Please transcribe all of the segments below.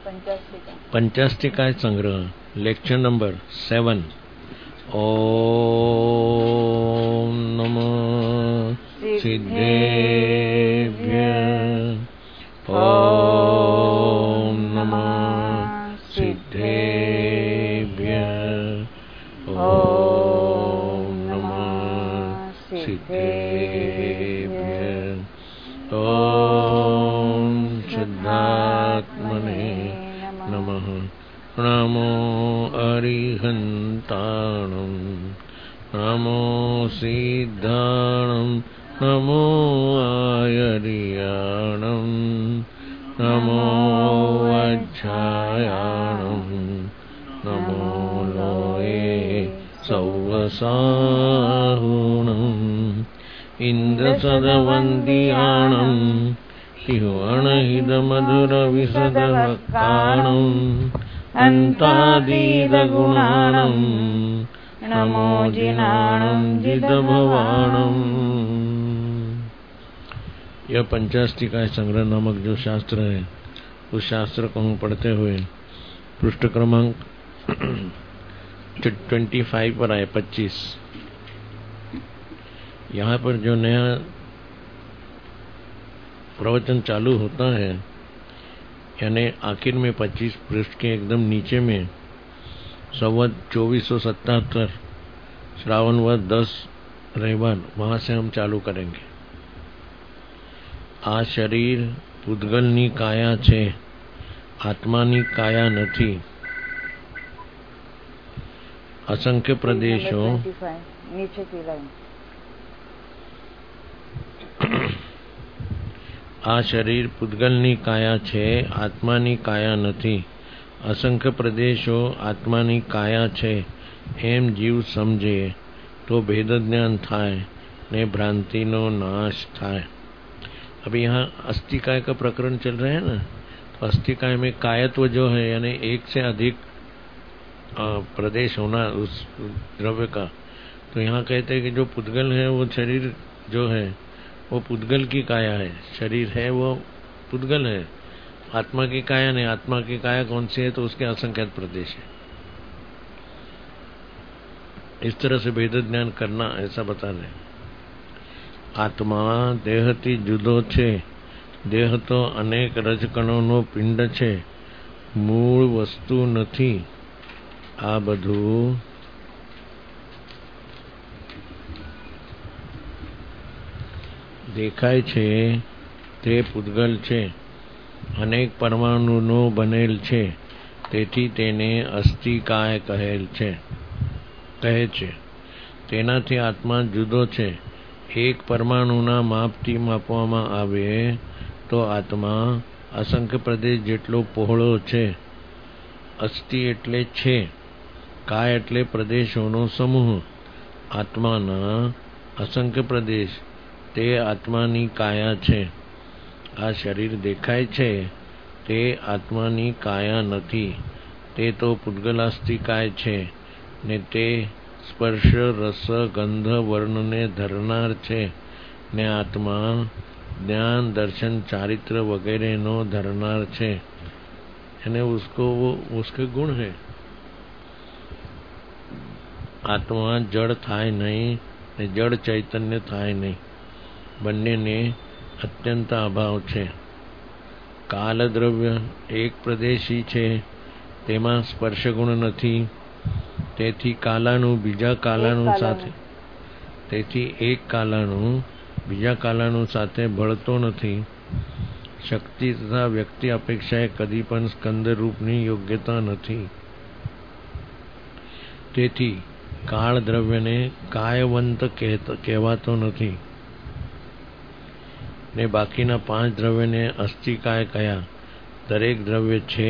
पंचाष्टिकाय संग्रह lecture number 7। ओम नमः सिद्धेभ्यः। ओम नमः सिद्धेभ्यः। ओम नमः सिद्धेभ्यः। ओम शुद्धात्मने नमः। नमो अरिहन्ताणं नमो सिद्धाणं नमो आयर्याणं नमो वज्रायाणं नमो लोये सौवसाहुणम् इन्द्रसदवन्द्याणं तिह्वणहितमधुरविशदवक्काणम् अन्तादीदगुणाणं नमो जिनाणं जितभवाणम्। यह पंचाष्टिकाय संग्रह नामक जो शास्त्र है, उस शास्त्र को हम पढ़ते हुए पृष्ठ क्रमांक 25 पर आए। 25 यहाँ पर जो नया प्रवचन चालू होता है, यानी आखिर में 25 पृष्ठ के एकदम नीचे में संवत 2477 श्रावण वध 10 रविवार, वहां से हम चालू करेंगे। आ शरीर पूतगलनी काया छे, आत्मानी काया नथी। असंख्य प्रदेशों नीचे की लाइन। आ शरीर पूतगलनी काया छे, आत्मानी काया नथी। असंख्य प्रदेशों आत्मानी काया छे एम जीव समझे तो भेद ज्ञान थाय ने भ्रांति नो नाश थाय। अभी यहाँ अस्थिकाय का प्रकरण चल रहा है ना, तो अस्थिकाय में कायत्व जो है, यानी एक से अधिक प्रदेश होना उस द्रव्य का, तो यहाँ कहते हैं कि जो पूतगल है वो शरीर जो है वो पूतगल की काया है, शरीर है वो पूतगल है। आत्मा की काया नहीं। आत्मा की काया कौन सी है? तो उसके असंख्यात प्रदेश है। इस तरह से भेद ज्ञान करना, ऐसा बता रहे। आत्मा देहती जुदो छे, देह तो अनेक रजकणों नो पिंड छे, मूળ वस्तु નથી। आ બધું દેખાય છે તે પૂતગલ છે, અનેક પરમાણુનો બનેલ છે, તેથી તેને અસ્થિકાય કહે છે। તેનાથી આત્મા જુદો છે। એક પરમાણુના માપથી માપવામાં આવે તો આત્મા અસંખ્ય પ્રદેશ જેટલો પહોળો છે। અસ્થિ એટલે છે, કાય એટલે પ્રદેશોનો સમૂહ। આત્માના અસંખ્ય પ્રદેશ તે આત્માની કાયા છે। આ શરીર દેખાય છે તે આત્માની કાયા નથી, તે તો પૂતગલાસ્થિકાય છે ને તે સ્પર્શ રસ ગંધ વર્ણને ધરનાર છે ને આત્મા જ્ઞાન દર્શન ચારિત્ર वगैरह नो धरनार છે, यानी उसको वो उसके गुण है। आत्मा जड़ थाय नहीं ने जड़ चैतन्य थाय नहीं, બંને ને અત્યંત અભાવ છે। કાલ દ્રવ્ય એક પ્રદેશી છે, તેમાં સ્પર્શ ગુણ નથી, તેથી કાલાનું બીજા કાલાનું સાથે, તેથી એક કાલાનું બીજા કાલાનું સાથે ભળતો નથી। શક્તિ તથા વ્યક્તિ અપેક્ષાએ કદી પણ સ્કંદ રૂપની યોગ્યતા નથી, તેથી કાળ દ્રવ્યને કાયવંત કહેવાતો નથી ને બાકીના 5 દ્રવ્યને અસ્થિકાય કયા। દરેક દ્રવ્ય છે,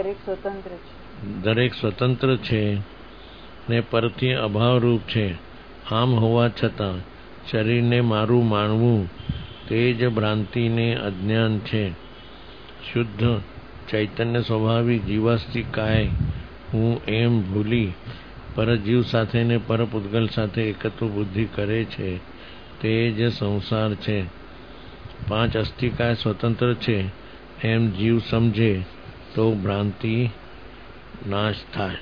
દરેક સ્વતંત્ર છે ને પરથી અભાવરૂપ છે। આમ હોવા છતાં શરીરને મારું માનવું તે જ ભ્રાંતિને અજ્ઞાન છે। શુદ્ધ ચૈતન્ય સ્વભાવી જીવાસ્થિકાય હું એમ ભૂલી પરજીવ સાથે ને પરપૂતગલ સાથે એકત્વ બુદ્ધિ કરે છે, તે જ સંસાર છે। 5 અસ્થિકાય સ્વતંત્ર છે એમ જીવ સમજે तो भ्रांति नाश थाय।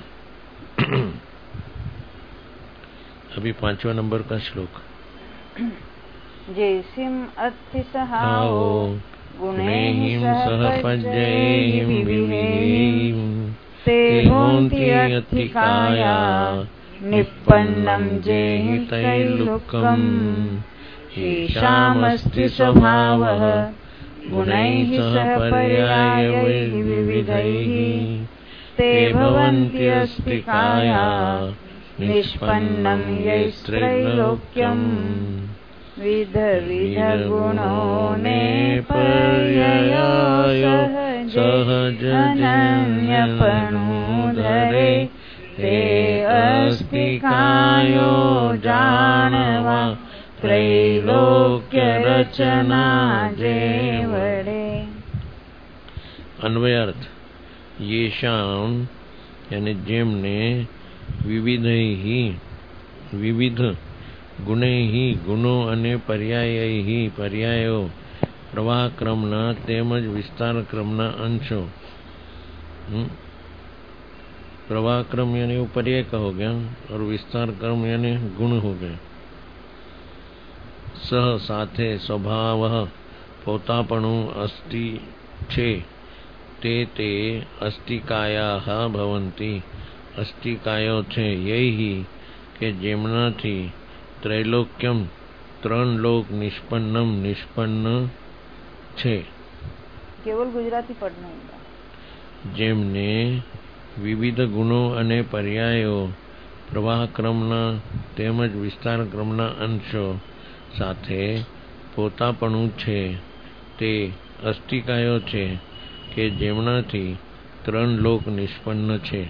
अभी 5वां नंबर का श्लोक। जैसिम अतिसहाओ गुणैः सह पज्जैः विविधैः ते होन्ति अत्थिकाया निप्पन्नं जेहि त्रैलोक्यम् येषामस्ति स्वभावः गुणैः सह पर्यायैः विविधैः ते भवन्ति अस्तिकाया निष्पन्नं यैस्त्रैलोक्यम् विध गुणो पर्यायो सहज अनन्यपणोधरे ते अस्तिकायो जानवा त्रैलोक्य रचना जेवड़े। अन्वयार्थ येषाम यानी जेमने विविध गुणैहि गुणो अने पर्यायैहि पर्यायो प्रवाह क्रमना तेमज विस्तार क्रमना अंशो। प्रवाह क्रम यानी वो पर्याय का हो गया और विस्तार क्रम यानी गुण हो गए। सह साथे स्वभाव पोतापणु अस्ति छे ते अस्तिकायाः भवन्ति अस्तिकायो छे यही के जेमनाथी त्रैलोक्यम त्रण लोक निष्पन्न छे। केवल गुजराती पढ़ना है। जेमने विविध गुणों अने पर्यायो प्रवाह क्रमना तेमज विस्तार क्रमना अंशो साथे पोतापणु छे ते अस्तिकायो छे के जेमनाथी त्रण लोक निष्पन्न छे।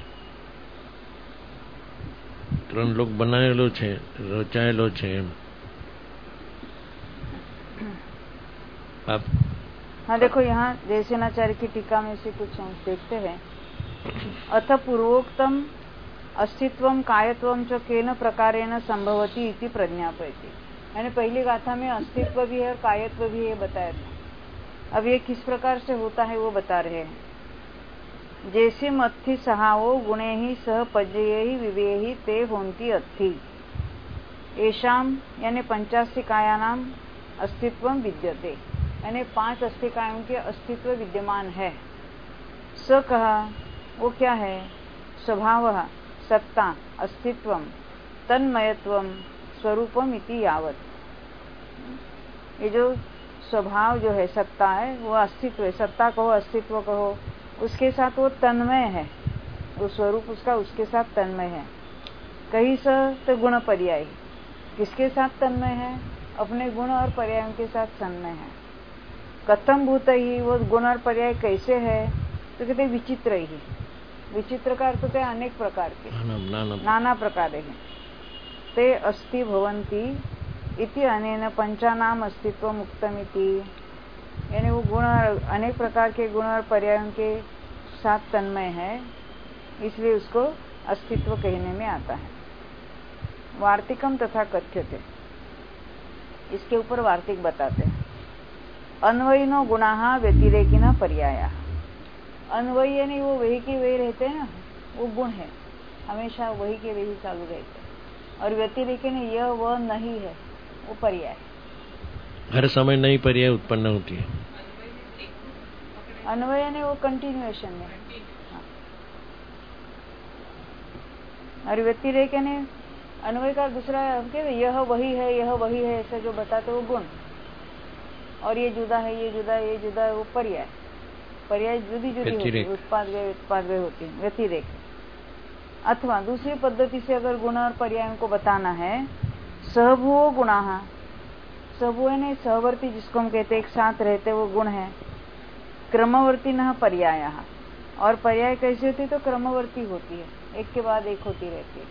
त्रण लोक बनायेलो छे रचायेलो छे। आप हाँ देखो यहाँ जयसेनाचार्य की टीका में से कुछ अंश देखते हैं। अथ पूर्वोक्तम अस्तित्वम कायत्वम च केन प्रकारेण संभवति इति प्रज्ञापयति। यानी पहली गाथा में अस्तित्व भी है और कायत्व भी है बताया था। अब ये किस प्रकार से होता है वो बता रहे हैं। जैसे मत्थि सहाओ गुणे ही सह पज्जयैहि विवेहि ते होन्ति अत्थि। एषाम यानी पंचास्तिकायानाम अस्तित्वम विद्यते। यानी 5 अस्तिकायों के अस्तित्व विद्यमान है। स कहा वो क्या है? स्वभाव सत्ता अस्तित्वम तन्मयत्वम स्वरूपम इति यावत। ये जो स्वभाव जो है सत्ता है वो अस्तित्व है। सत्ता कहो अस्तित्व कहो उसके साथ वो तन्मय है। वो स्वरूप उसका उसके साथ तन्मय है। कहीं स तो गुण पर्याय किसके साथ तन्मय है? अपने गुण और पर्यायों के साथ तन्मय है। कथम भूत ही वो गुण और पर्याय कैसे है? तो कहते विचित्र ही। विचित्र का अर्थ है अनेक प्रकार के नाना प्रकार है। ते अस्ति भवन्ति इति अनेन पंचानाम अस्तित्व मुक्तमिति। यानी वो गुण अनेक प्रकार के गुण और पर्यायों के साथ तन्मय है इसलिए उसको अस्तित्व कहने में आता है। वार्तिकम तथा कथ्यते इसके ऊपर वार्तिक बताते हैं। अन्वयिनो गुणाः व्यतिरेकिनः पर्यायाः। अन्वयी यानी वो वही के वही रहते हैं ना, वो गुण है हमेशा वही के वही चालू रहते हैं। और व्यतिरेकिन यह वह नहीं है वो पर्याय। हर समय नई पर्याय उत्पन्न होती है। अन्वय ने वो कंटिन्यूएशन है। और व्यतिरेक ने अन्वय का दूसरा यह वही है ऐसा जो बताते वो गुण। और ये जुदा है ये जुदा है ये जुदा है वो पर्याय। पर्याय जुदी जुदी होती है। उत्पाद व्यय होती है व्यतिरेक। अथवा दूसरी पद्धति से अगर गुण और पर्यायों को बताना है सहभुवो गुणाः। सहभुव ने सहवर्ती जिसको हम कहते हैं एक साथ रहते वो गुण है। क्रमवर्ती न पर्यायः। और पर्याय कैसी होती है? तो क्रमवर्ती होती है एक के बाद एक होती रहती है।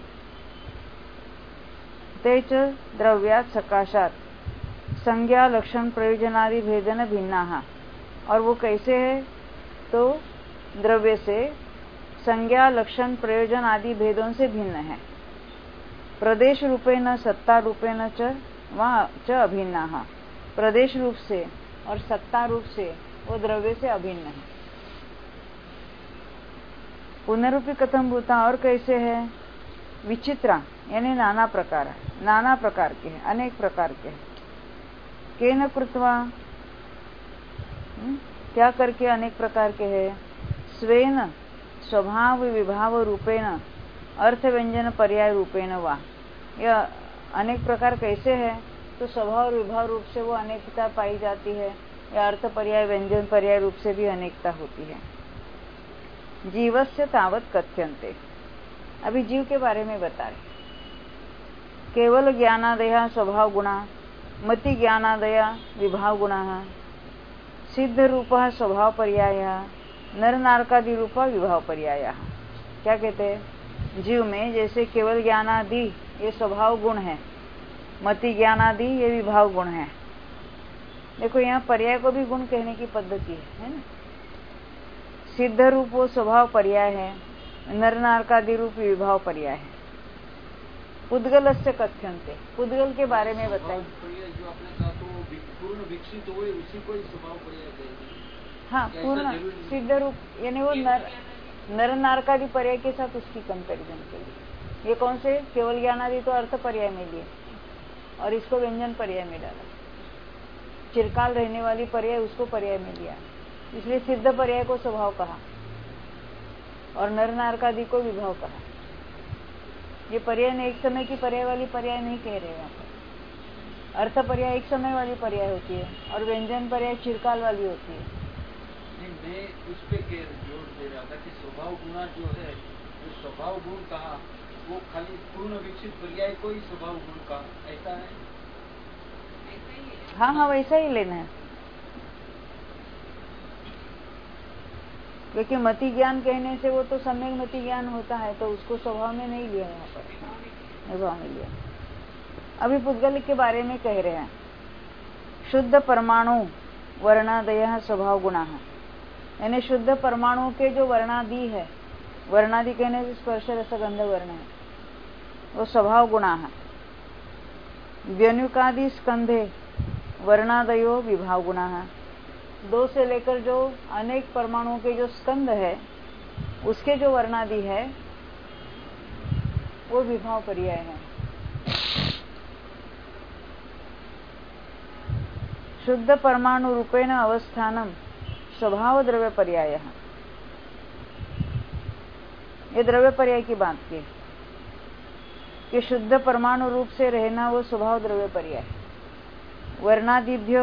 ते च द्रव्यात् सकाशात् संज्ञा लक्षण प्रयोजनादि भेदन भिन्नाः। और वो कैसे है? तो द्रव्य से संज्ञा लक्षण प्रयोजन आदि भेदों से भिन्न है। प्रदेश रूपेण सत्ता रूपेण च अभिन्नाः। प्रदेश रूप से और सत्ता रूप से वो द्रव्य से अभिन्न है। पुनरुपि कथम भूता, और कैसे है? विचित्रा यानी नाना प्रकार के हैं, अनेक प्रकार के हैं। केन कृत्वा, क्या करके अनेक प्रकार के हैं? स्वेन स्वभाव विभाव रूपेण अर्थ व्यंजन पर्याय रूपेण वा। यह अनेक प्रकार कैसे है? तो स्वभाव विभाव रूप से वो अनेकता पाई जाती है, या अर्थ पर्याय व्यंजन पर्याय रूप से भी अनेकता होती है। जीवस्य तावत कथ्यन्ते, अभी जीव के बारे में बता रहे। केवल ज्ञानादया स्वभाव गुणा, मति ज्ञानादया विभाव गुणा, सिद्ध रूप स्वभाव पर्याय, नर नारकादि रूप विभाव पर्याय। क्या कहते हैं? जीव में जैसे केवल ज्ञानादि ये स्वभाव गुण है, मति ज्ञानादि ये विभाव गुण है। देखो यहाँ पर्याय को भी गुण कहने की पद्धति है ना। सिद्ध रूप वो स्वभाव पर्याय है, नर नारकादि रूप विभाव पर्याय है। पुद्गल से कथ्यन्ते, पुद्गल के बारे में बताइए। जो आपने कहा तो पूर्ण विकसित हो उसी को स्वभाव पर्याय कहेंगे। हाँ, पूर्ण सिद्ध रूप यानी वो नर नारकादि पर्याय के साथ उसकी कंपैरिजन के लिए। ये कौन से? केवल ज्ञानादि तो अर्थ पर्याय में लिए और इसको व्यंजन पर्याय में डाला। चिरकाल रहने वाली पर्याय उसको पर्याय में लिया, इसलिए सिद्ध पर्याय को स्वभाव कहा और नर नारकादि को विभाव कहा। ये पर्याय ने एक समय की पर्याय वाली पर्याय नहीं कह रहे यहाँ पर। अर्थ पर्याय एक समय वाली पर्याय होती है और व्यंजन पर्याय चिरकाल वाली होती है। मैं उस पे जोर दे रहा था कि स्वभाव गुणा जो है, जो स्वभाव गुण कहा वो खाली पूर्ण विकसित पर्याय को ही स्वभाव गुण कहा, ऐसा है? हाँ, वैसा ही लेना है। क्योंकि मति ज्ञान कहने से वो तो सम्यक मति ज्ञान होता है, तो उसको स्वभाव में नहीं लिया, यहाँ पर विभाव में लिया। अभी पुद्गल के बारे में कह रहे हैं। शुद्ध परमाणु वर्णादय स्वभाव गुणा है, यानी शुद्ध परमाणु के जो वर्णादि है, वर्णादि कहने से स्पर्श रस गंध वर्ण है, वो स्वभाव गुणा है। व्यनुकादि स्कंधे वर्णादयो विभाव गुणा है। 2 से लेकर जो अनेक परमाणुओं के जो स्कंद है उसके जो वर्णादि है वो विभाव पर्याय है। शुद्ध परमाणु रूपेण अवस्थानम स्वभाव द्रव्य पर्याय। ये द्रव्य पर्याय की बात की कि शुद्ध परमाणु रूप से रहना वो स्वभाव द्रव्य पर्याय। वर्णादिभ्यो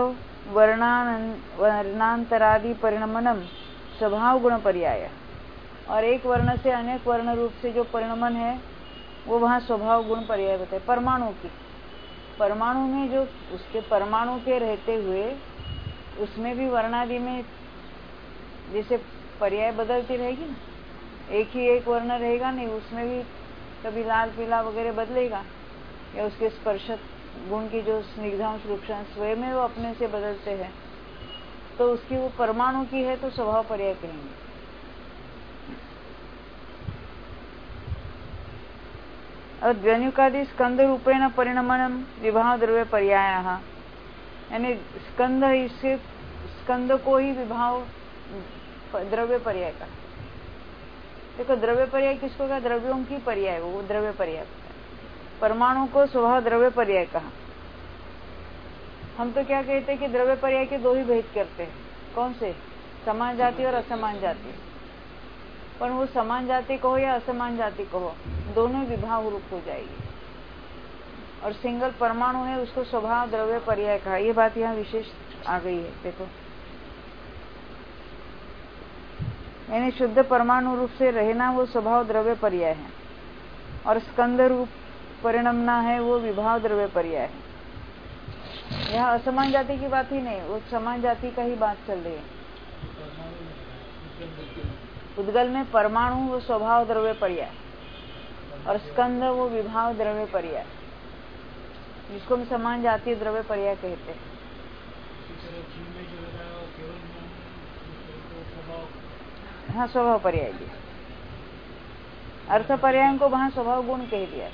वर्णांतरादि परिणमनम स्वभाव गुण पर्याय। और एक वर्ण से अनेक वर्ण रूप से जो परिणमन है वो वहाँ स्वभाव गुण पर्याय बताए। परमाणु की, परमाणु में जो उसके परमाणु के रहते हुए उसमें भी वर्णादि में जैसे पर्याय बदलती रहेगी ना, एक ही एक वर्ण रहेगा नहीं, उसमें भी कभी लाल पीला वगैरह बदलेगा, या उसके स्पर्शक गुण की जो स्निग्धांश रूक्षांश स्वयं में वो अपने से बदलते हैं, तो उसकी वो परमाणु की है तो स्वभाव पर्याय कहेंगे। और द्व्यनुकादि स्कंद रूपेण परिणमनम विभाव द्रव्य पर्याय, यानी स्कंद, इससे स्कंद को ही विभाव द्रव्य पर्याय का। देखो द्रव्य पर्याय किसको कहा? द्रव्यों की पर्याय, वो द्रव्य पर्याय। परमाणु को स्वभाव द्रव्य पर्याय कहा। हम तो क्या कहते हैं कि द्रव्य पर्याय के 2 ही भेद करते हैं। कौन से? समान जाति और असमान जाति। पर वो समान जाति कहो या असमान जाति कहो, दोनों विभाव रूप हो जाएगी। और सिंगल परमाणु है उसको स्वभाव द्रव्य पर्याय कहा। ये बात यहाँ विशेष आ गई है। देखो, यानी शुद्ध परमाणु रूप से रहना वो स्वभाव द्रव्य पर्याय है, और स्कंद रूप परिणमना है वो विभाव द्रव्य पर्याय है। यहाँ असमान जाति की बात ही नहीं, वो समान जाति का ही बात चल रही है। उद्गल में परमाणु वो स्वभाव द्रव्य पर्याय और स्कंद वो विभाव द्रव्य पर्याय, जिसको हम समान जातीय द्रव्य पर्याय कहते हैं। हाँ, स्वभाव पर्याय भी। अर्थ पर्याय को वहां स्वभाव गुण कह दिया।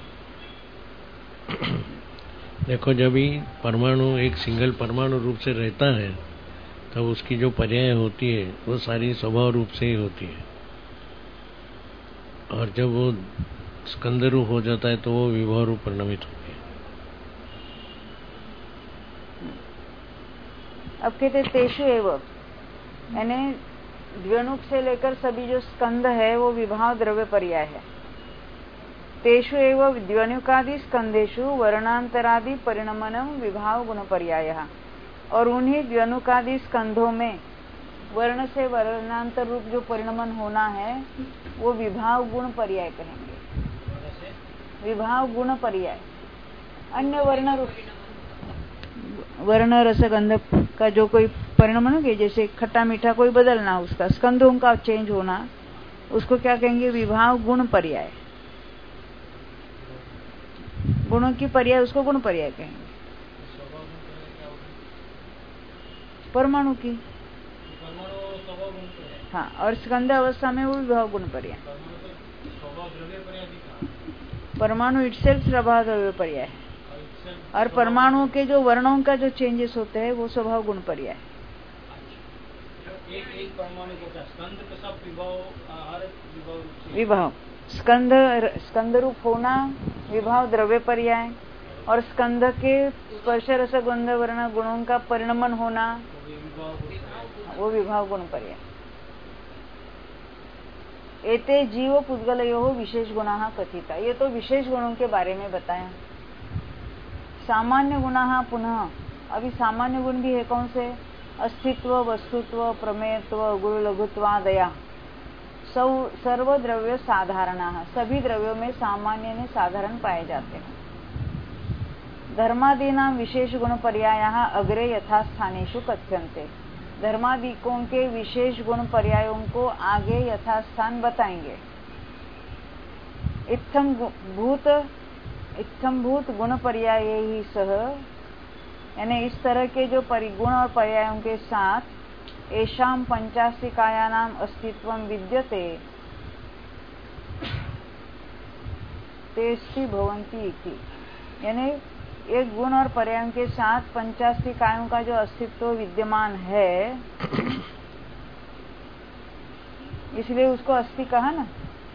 देखो, जब भी परमाणु एक सिंगल परमाणु रूप से रहता है तब उसकी जो पर्याय होती है वो सारी स्वभाव रूप से ही होती है। और जब वो स्कंद रूप हो जाता है तो वो विभव रूप परिणमित हो गया। अब कहते तेषु एवं, यानी द्व्यनुक से लेकर सभी जो स्कंद है वो विभाव द्रव्य पर्याय है। तेषु एवं द्व्यनुकादि स्कंदेषु वर्णांतरादि परिणमनम विभाव गुण पर्याय, और उन्हीं द्व्यनुकादि स्कंधों में वर्ण से वर्णांतर रूप जो परिणमन होना है वो विभाव गुण पर्याय कहेंगे। विभाव गुण पर्याय अन्य वर्ण रूप, वर्ण रसगंध का जो कोई परिणमन हो, जैसे खट्टा मीठा कोई बदलना, उसका स्कंधों का चेंज होना, उसको क्या कहेंगे? विभाव गुण पर्याय। गुणों की पर्याय उसको गुण पर्याय कहेंगे। परमाणु की, हाँ, और स्कंद अवस्था में वो विभाव गुण पर्याय। परमाणु इटसेल्फ स्वभाव द्रव्य पर्याय है, और परमाणुओं के जो वर्णों का जो चेंजेस होते हैं वो स्वभाव गुण पर्याय है। एक परमाणु को स्कंद का सब विभाव, स्कंद रूप होना विभाव द्रव्य पर्याय, और स्कंद के स्पर्श रस गंध वर्ण गुणों का परिणमन होना वो विभाव गुण पर्याय। एते जीव पुद्गलयोः विशेष गुणाः कथिता, ये तो विशेष गुणों के बारे में बताया। सामान्य गुणाः पुनः, अभी सामान्य गुण भी है कौन से? अस्तित्व, वस्तुत्व, प्रमेयत्व, गुरु लघुत्वादया। सर्व द्रव्य साधारणाः, सभी द्रव्यों में सामान्य ने साधारण पाए जाते हैं। धर्मादीनां विशेष गुण पर्यायाः अग्रे यथास्थानेषु कथ्यन्ते, धर्मादिकों के विशेष गुण पर्यायों को आगे यथास्थान बताएंगे। इत्थम भूत गुण पर्याय ही सह, यानी इस तरह के जो परिगुण और पर्यायों के साथ एषां पंचास्तिकायानाम अस्तित्वं विद्यते तेस्ति भवन्ति इति, यानी एक गुण और पर्यायों के साथ पंचास्तिकायों का जो अस्तित्व विद्यमान है, इसलिए उसको अस्ति कहा ना।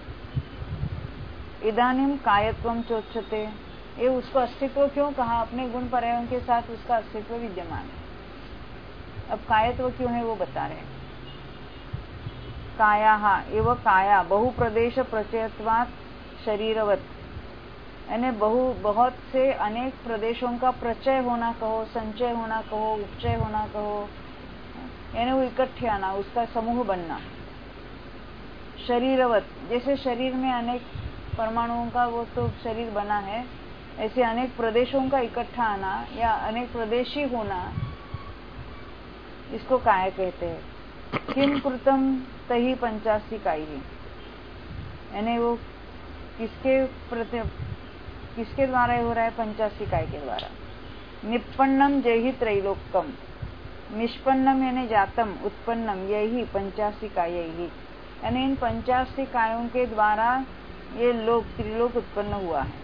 इदानीम कायत्वम चोच्यते, ये उसको अस्तित्व क्यों कहा? अपने गुण पर्यायों के साथ उसका अस्तित्व विद्यमान है। अब कायत्व क्यों है वो बता रहे हैं। काया एवं काया बहुप्रदेश प्रचयत्वात् शरीरवत, यानी बहुत से अनेक प्रदेशों का प्रचय होना कहो, संचय होना कहो, उपचय होना कहो, यानी वो इकट्ठे आना, उसका समूह बनना। शरीरवत, जैसे शरीर में अनेक परमाणुओं का वो तो शरीर बना है, ऐसे अनेक प्रदेशों का इकट्ठा आना या अनेक प्रदेशी होना, इसको काय कहते हैं। किम कृतम तही पंचास्तिकाई, यानी वो किसके द्वारा हो रहा है? पंचास्तिकाय के द्वारा। निपन्नम जयहि त्रैलोक्यम, निष्पन्नम यानी जातम, उत्पन्नम यही पंचास्तिकाय, यानी इन पंचास्तिकायों के द्वारा ये लोक त्रिलोक उत्पन्न हुआ है।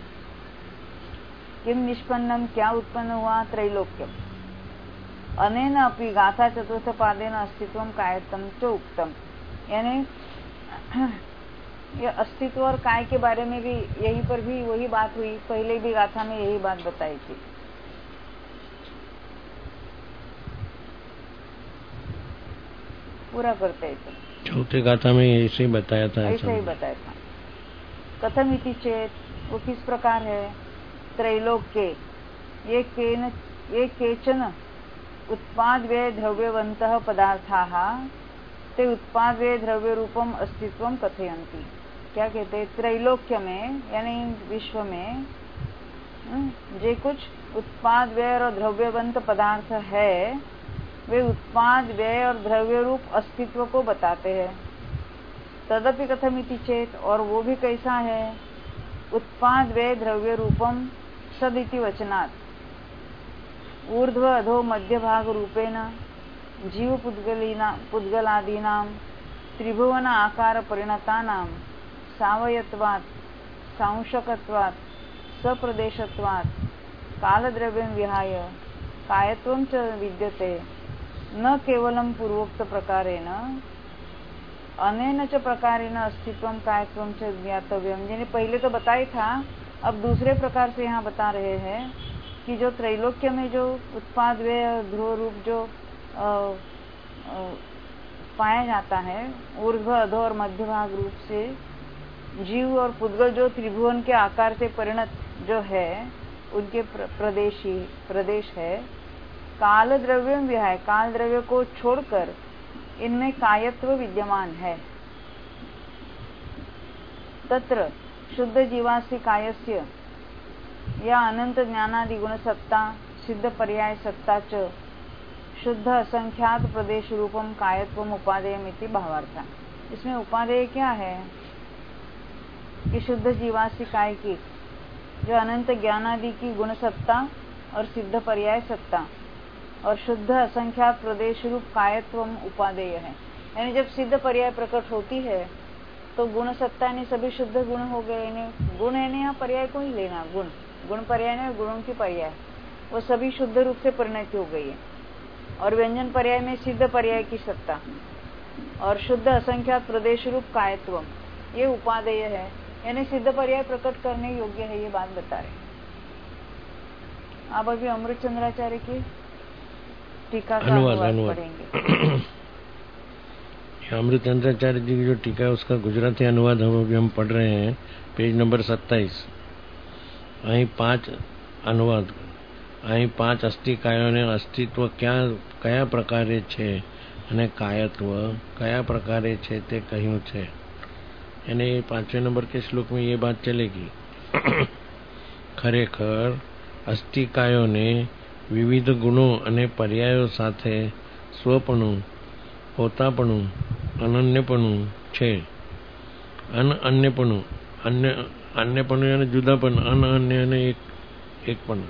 किम निष्पन्नम, क्या उत्पन्न हुआ? त्रैलोक्यम। अनेन अपि गाथा चतुर्थ पादेन अस्तित्वम कायत्वम च उक्तम, यानी ये अस्तित्व और काय के बारे में भी यहीं पर भी वही बात हुई, पहले भी गाथा में यही बात बताई थी। पूरा करते हैं तो चौथे गाथा में ऐसे ही बताया था। ऐसा ही बताया था। कथम इति चेत, वो किस प्रकार है? त्रैलोक्ये ये केचन उत्पाद व्यय द्रव्यवन्तः पदार्थाः ते उत्पाद व्यय द्रव्य रूपम अस्तित्वम कथयन्ति। क्या कहते हैं? त्रैलोक्य में यानी विश्व में जो कुछ उत्पाद व्यय और द्रव्यवंत पदार्थ है, वे उत्पाद व्यय और द्रव्य रूप अस्तित्व को बताते हैं। तदपि कथमिति चेत, और वो भी कैसा है? उत्पाद व्यय द्रव्य रूपम सदिति वचनात् ऊर्ध्व अधो मध्य भाग रूपेण जीव पुद्गलादीनां त्रिभुवन आकार परिणतानां सावयत्वात् सांशकत्वात् सप्रदेशत्वात् कालद्रव्यं विहाय कायत्वं च विद्यते, न केवलं पूर्वोक्त प्रकारेण अनेन च प्रकारेण अस्तित्वम कायत्वम च ज्ञातव्यम, यानी पहले तो बताया था, अब दूसरे प्रकार से यहाँ बता रहे हैं कि जो त्रैलोक्य में जो उत्पाद व्यय ध्रुव रूप जो पाया जाता है, ऊर्ध्व अधो और मध्य भाग रूप से जीव और पुद्गल जो त्रिभुवन के आकार से परिणत जो है उनके प्रदेश है, काल द्रव्यम विहाय, काल द्रव्य को छोड़कर इनमें कायत्व विद्यमान है। तत्र शुद्ध जीवास्य कायस्य या अनंत ज्ञानादि गुण सत्ता सिद्ध पर्याय सत्ता च शुद्ध असंख्यात प्रदेश रूपम कायत्वम उपादेयम इति भावार्थ। इसमें उपादेय क्या है कि शुद्ध जीवास्य काय की जो अनंत ज्ञानादि की गुण सत्ता और सिद्ध पर्याय सत्ता और शुद्ध असंख्यात प्रदेश रूप कायत्वम उपादेय है। यानी जब सिद्ध पर्याय प्रकट होती है तो गुण सत्ता यानी सभी शुद्ध गुण हो गए। गुण यानी यहाँ पर्याय को ही लेना, गुण पर्याय ने गुणों की पर्याय, वो सभी शुद्ध रूप से परिणति हो गई है। और व्यंजन पर्याय में सिद्ध पर्याय की सत्ता और शुद्ध असंख्यात प्रदेश रूप कायत्वम, ये उपादेय है, यानी सिद्ध पर्याय प्रकट करने योग्य है, ये बात बता रहे। अब अभी अमृत चंद्राचार्य की टीका का अनुवाद पढ़ेंगे। अमृत चंद्राचार्य जी की जो टीका है उसका गुजराती अनुवाद हम पढ़ रहे हैं, पेज नंबर 27। અહીં 5 अनुवाद, અહીં 5 અસ્થિકાયોને અસ્તિત્વ કયા પ્રકારે છે અને કાયત્વ કયા પ્રકારે છે તે કહ્યું છે। यानी 5वें नंबर के श्लोक में ये बात चलेगी। खरेखर અસ્થિકાયોને વિવિધ ગુણો અને પર્યાયો સાથે સ્વપણું, પોતાપણું, અનન્યપણું છે। અનન્યપણું, અન્યપણું અને જુદાપણ, અનન્ય અને એકપણું,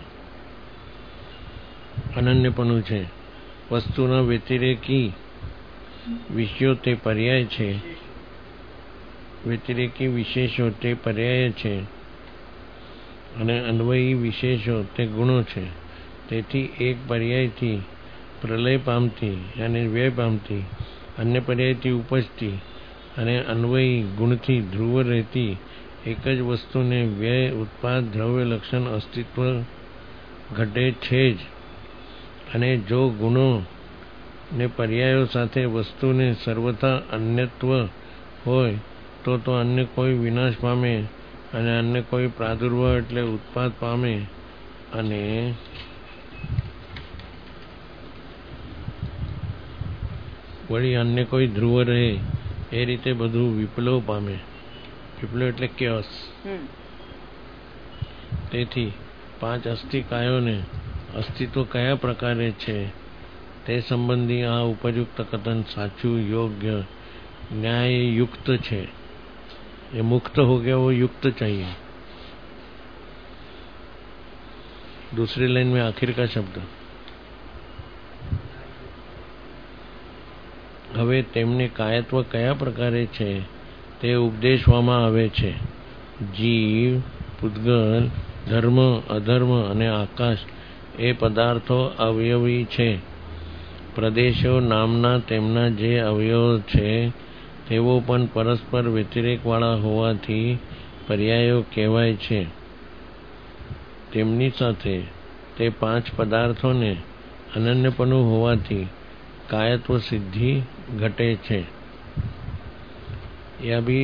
અનન્યપણું છે। વસ્તુના વ્યતિરેકી વિષયો તે પર્યાય છે, વ્યતિરેકી વિશેષો તે પર્યાય છે અને અન્વયી વિશેષો તે ગુણો છે। તેથી એક પર્યાયથી પ્રલય પામતી અને વ્યય પામતી, અન્ય પર્યાયથી ઉપજતી અને અન્વયી ગુણથી ધ્રુવ રહેતી એક જ વસ્તુને વ્યય, ઉત્પાદ, દ્રવ્ય, લક્ષણ, અસ્તિત્વ ઘટે છે જ। અને જો ગુણો ને પર્યાયો સાથે વસ્તુને સર્વથા અન્યત્વ હોય તો અન્ય કોઈ વિનાશ પામે અને અન્ય કોઈ પ્રાદુર્ભાવ એટલે ઉત્પાદ પામે અને વળી અન્ય કોઈ ધ્રુવ રહે, એ રીતે બધું વિપ્લવ પામે। વિપ્લવ એટલે કેઓસ। તેથી 5 અસ્થિકાયોને અસ્તિત્વ કયા પ્રકારે છે તે સંબંધી આ ઉપયુક્ત કથન સાચું, યોગ્ય, न्याययुक्त છે। ये मुक्त हो गया, वो युक्त चाहिए। दूसरी लाइन में आखिर का शब्द, હવે તેમને કાયત્વ કયા પ્રકારે છે તે ઉપદેશવામાં આવે છે। જીવ, પૂતગલ, ધર્મ, અધર્મ અને આકાશ એ પદાર્થો અવયવી છે। પ્રદેશો નામના તેમના જે અવયવો છે તેઓ પણ પરસ્પર વ્યતિરેકવાળા હોવાથી પર્યાયો કહેવાય છે। તેમની સાથે તે 5 પદાર્થોને અનન્યપણું હોવાથી कायत्व सिद्धि घटे छे। यह भी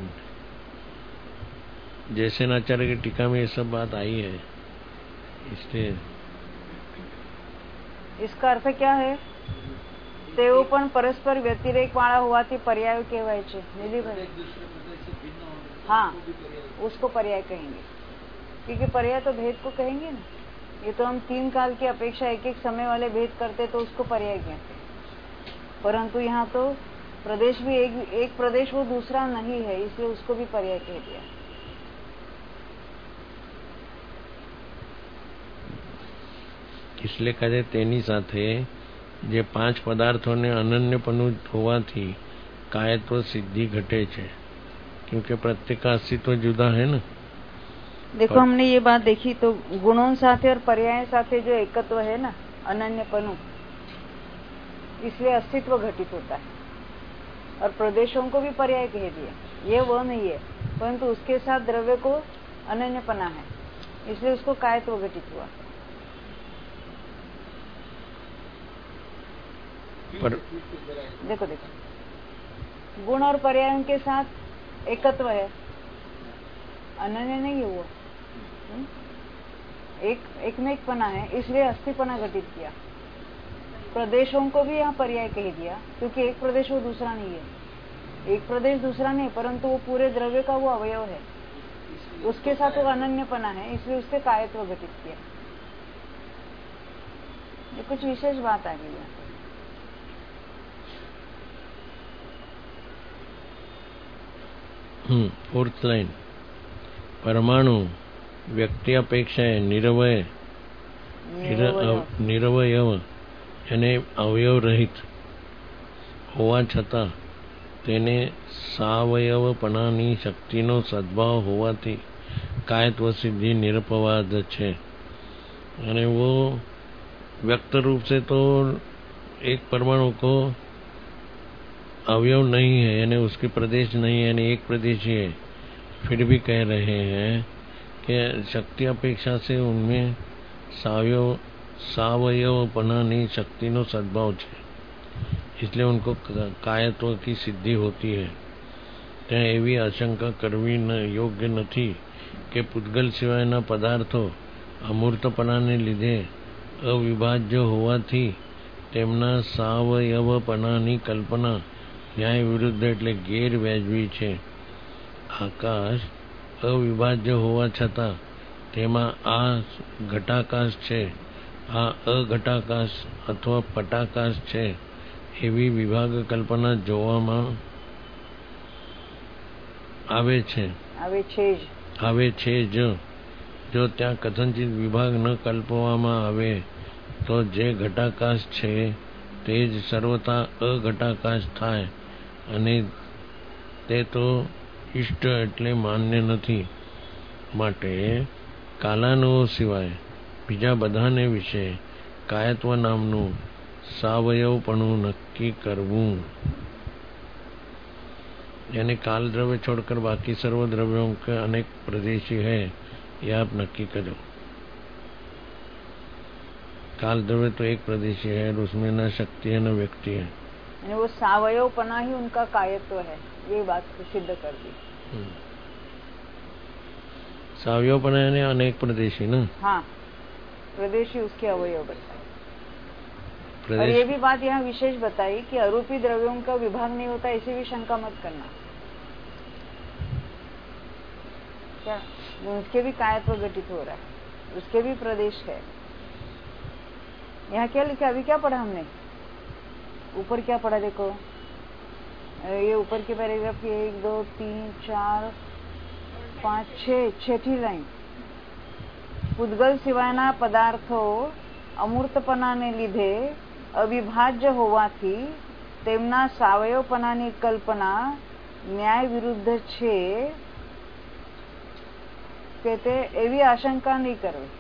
जैसे आचार्य की टीका में ये सब बात आई है। इसलिए इसका अर्थ क्या है? तेओ पण परस्पर व्यतिरेक वाला होवाથી पर्याय कहेवाय छे। हाँ, उसको पर्याय कहेंगे, क्योंकि पर्याय तो भेद को कहेंगे ना। ये तो हम 3 काल की अपेक्षा एक समय वाले भेद करते तो उसको पर्याय कहते, परंतु यहाँ तो प्रदेश भी एक प्रदेश वो दूसरा नहीं है, इसलिए उसको भी पर्याय कह दिया। इसलिए कहते तेनी साथे जे 5 पदार्थों ने अनन्यपणु होवाथी कायत्व सिद्धि घटे छे, क्योंकि प्रत्येक का अस्तित्व जुदा है ना। देखो हमने ये बात देखी तो गुणों साथे और पर्याय साथे जो एकत्व है ना, अनन्यपणु, इसलिए अस्तित्व घटित होता है। और प्रदेशों को भी पर्याय कह दिया। ये वो नहीं है, परंतु उसके साथ द्रव्य को अनन्यपना है, इसलिए उसको कायत्व घटित हुआ। देखो गुण और पर्यायों के साथ एकत्व है, अनन्य नहीं है वो, एक में एक पना है, इसलिए अस्थिपना घटित किया। प्रदेशों को भी यहाँ पर्याय कह दिया, क्योंकि एक प्रदेश वो दूसरा नहीं है, एक प्रदेश दूसरा नहीं, परंतु वो पूरे द्रव्य का वो अवयव है, उसके साथ वो अनन्यपना है, इसलिए उसके कायत्व घटित किया। ये कुछ विशेष बात आ गई है। फोर्थ लाइन, परमाणु व्यक्ति अपेक्षा निरवय અને અવયવ રહિત હોવા છતાં તેને સાવયવપણાની શક્તિનો સદભાવ હોવાથી કાયત્વ સિદ્ધિ નિરપવાદ છે। અને वो व्यक्त रूप से तो एक परमाणु को अवयव नहीं है, यानी उसके प्रदेश नहीं है, यानी एक प्रदेश ही है, फिर भी कह रहे हैं कि शक्ति अपेक्षा से उनमें सावयवपणानी शक्तिनो सद्भाव है, इसलिए उनको कायत्व की सिद्धि होती है। ત્યાં એવી આશંકા કરવી યોગ્ય નથી કે પૂતગલ સિવાયના પદાર્થો અમૂર્તપણાને લીધે અવિભાજ્ય હોવાથી તેમના સાવયવપણાની કલ્પના ન્યાય વિરુદ્ધ એટલે ગેરવ્યાજબી છે। આકાશ અવિભાજ્ય હોવા છતાં તેમાં આ ઘટાકાશ છે, આ અઘટાકાશ અથવા પટાકાશ છે, એવી વિભાગ કલ્પના જોવામાં આવે છે જ। જો ત્યાં કથનચિત વિભાગ ન કલ્પવામાં આવે તો જે ઘટાકાશ છે તે જ સર્વથા અઘટાકાશ થાય, અને તે તો ઇષ્ટ એટલે માન્ય નથી। માટે કાલાનુઓ સિવાય બીજા બધાને વિશે કાયત્વ નામનું સાવયવપણું નક્કી કરવું, यानी काल द्रव्य छोड़कर बाकी सर्व द्रव्यों के अनेक प्रदेशी है, यह आप नक्की करो। काल द्रव्य तो एक प्रदेशी है और उसमें न शक्ति है न व्यक्ति है, वो सावयवपना ही उनका कायत्व है, ये बात सिद्ध कर दी। सावयवपना यानी अनेक प्रदेशी ना, हाँ, प्रदेशी उसके अवयव बताए। और ये भी बात यहाँ विशेष बताई कि अरूपी द्रव्यों का विभाग नहीं होता, ऐसी भी शंका मत करना। क्या उसके भी कायत्व घटित हो रहा है, उसके भी प्रदेश है। यहाँ क्या लिखा, अभी क्या पढ़ा हमने, ऊपर क्या पढ़ा देखो, ये ऊपर के पैराग्राफ की 1 2 3 4 5 6 छठी लाइन, પૂતગલ સિવાયના પદાર્થો અમૂર્તપણાને લીધે અવિભાજ્ય હોવાથી તેમના સાવયવપણાની કલ્પના ન્યાય વિરુદ્ધ છે કે તે એવી આશંકા નહીં કરવી।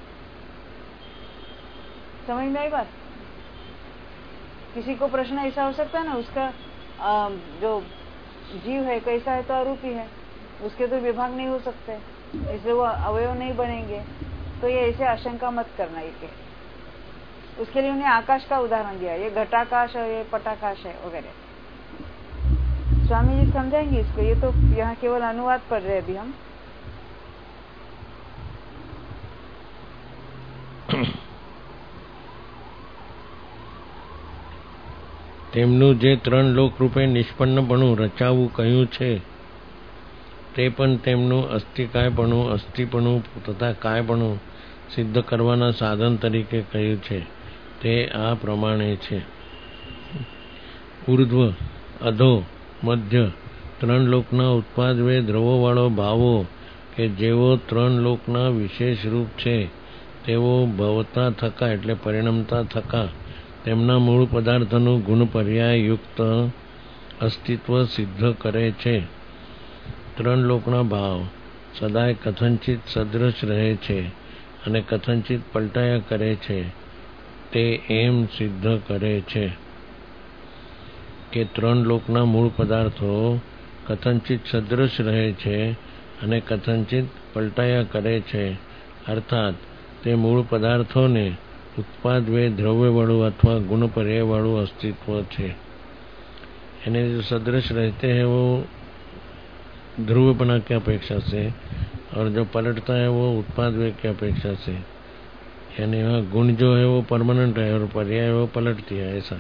समझ में आई बात? किसी को प्रश्न ऐसा हो सकता है ना, उसका जो जीव है कैसा है, तो अरूपी है, उसके तो विभाग नहीं हो सकते, इसलिए वो अवयव नहीं बनेंगे, तो ये ऐसे आशंका मत करना। ये उसके लिए उन्हें आकाश का उदाहरण दिया, ये घटाकाश है, ये पटाकाश है वगैरह। स्वामी जी समझाएंगे इसको, ये तो यहाँ केवल अनुवाद पढ़ रहे अभी हम। તેમનું જે 3 લોક રૂપે નિષ્પન્નપણું રચાવું કહ્યું છે તે પણ તેમનું અસ્થિકાયપણું, અસ્થિપણું તથા કાયપણું સિદ્ધ કરવાના સાધન તરીકે કહ્યું છે। તે આ પ્રમાણે છે, ઉર્ધ્વ, અધો, મધ્ય 3 લોકના ઉત્પાદવે દ્રવોવાળો ભાવો કે જેવો 3 લોકના વિશેષ રૂપ છે તેવો ભવતા થકા એટલે પરિણમતા થકા તેમના મૂળ પદાર્થનું ગુણ પર્યાય યુક્ત અસ્તિત્વ સિદ્ધ કરે છે। 3 લોકના ભાવ સદાય કથનચિત સદૃશ રહે છે અને કથનચિત પલટાયા કરે છે, તે એમ સિદ્ધ કરે છે કે 3 લોકના મૂળ પદાર્થો કથનચિત સદૃશ રહે છે અને કથનચિત પલટાયા કરે છે. અર્થાત તે મૂળ પદાર્થોને उत्पाद वे द्रव्य वालू अथवा गुण पर्याय वालू अस्तित्व है. यानी जो सदृश रहते हैं वो ध्रुवपना की अपेक्षा से, और जो पलटता है वो उत्पाद वे की अपेक्षा से. यानी वह गुण जो है वो परमानेंट है और पर्याय वो पलटती है. ऐसा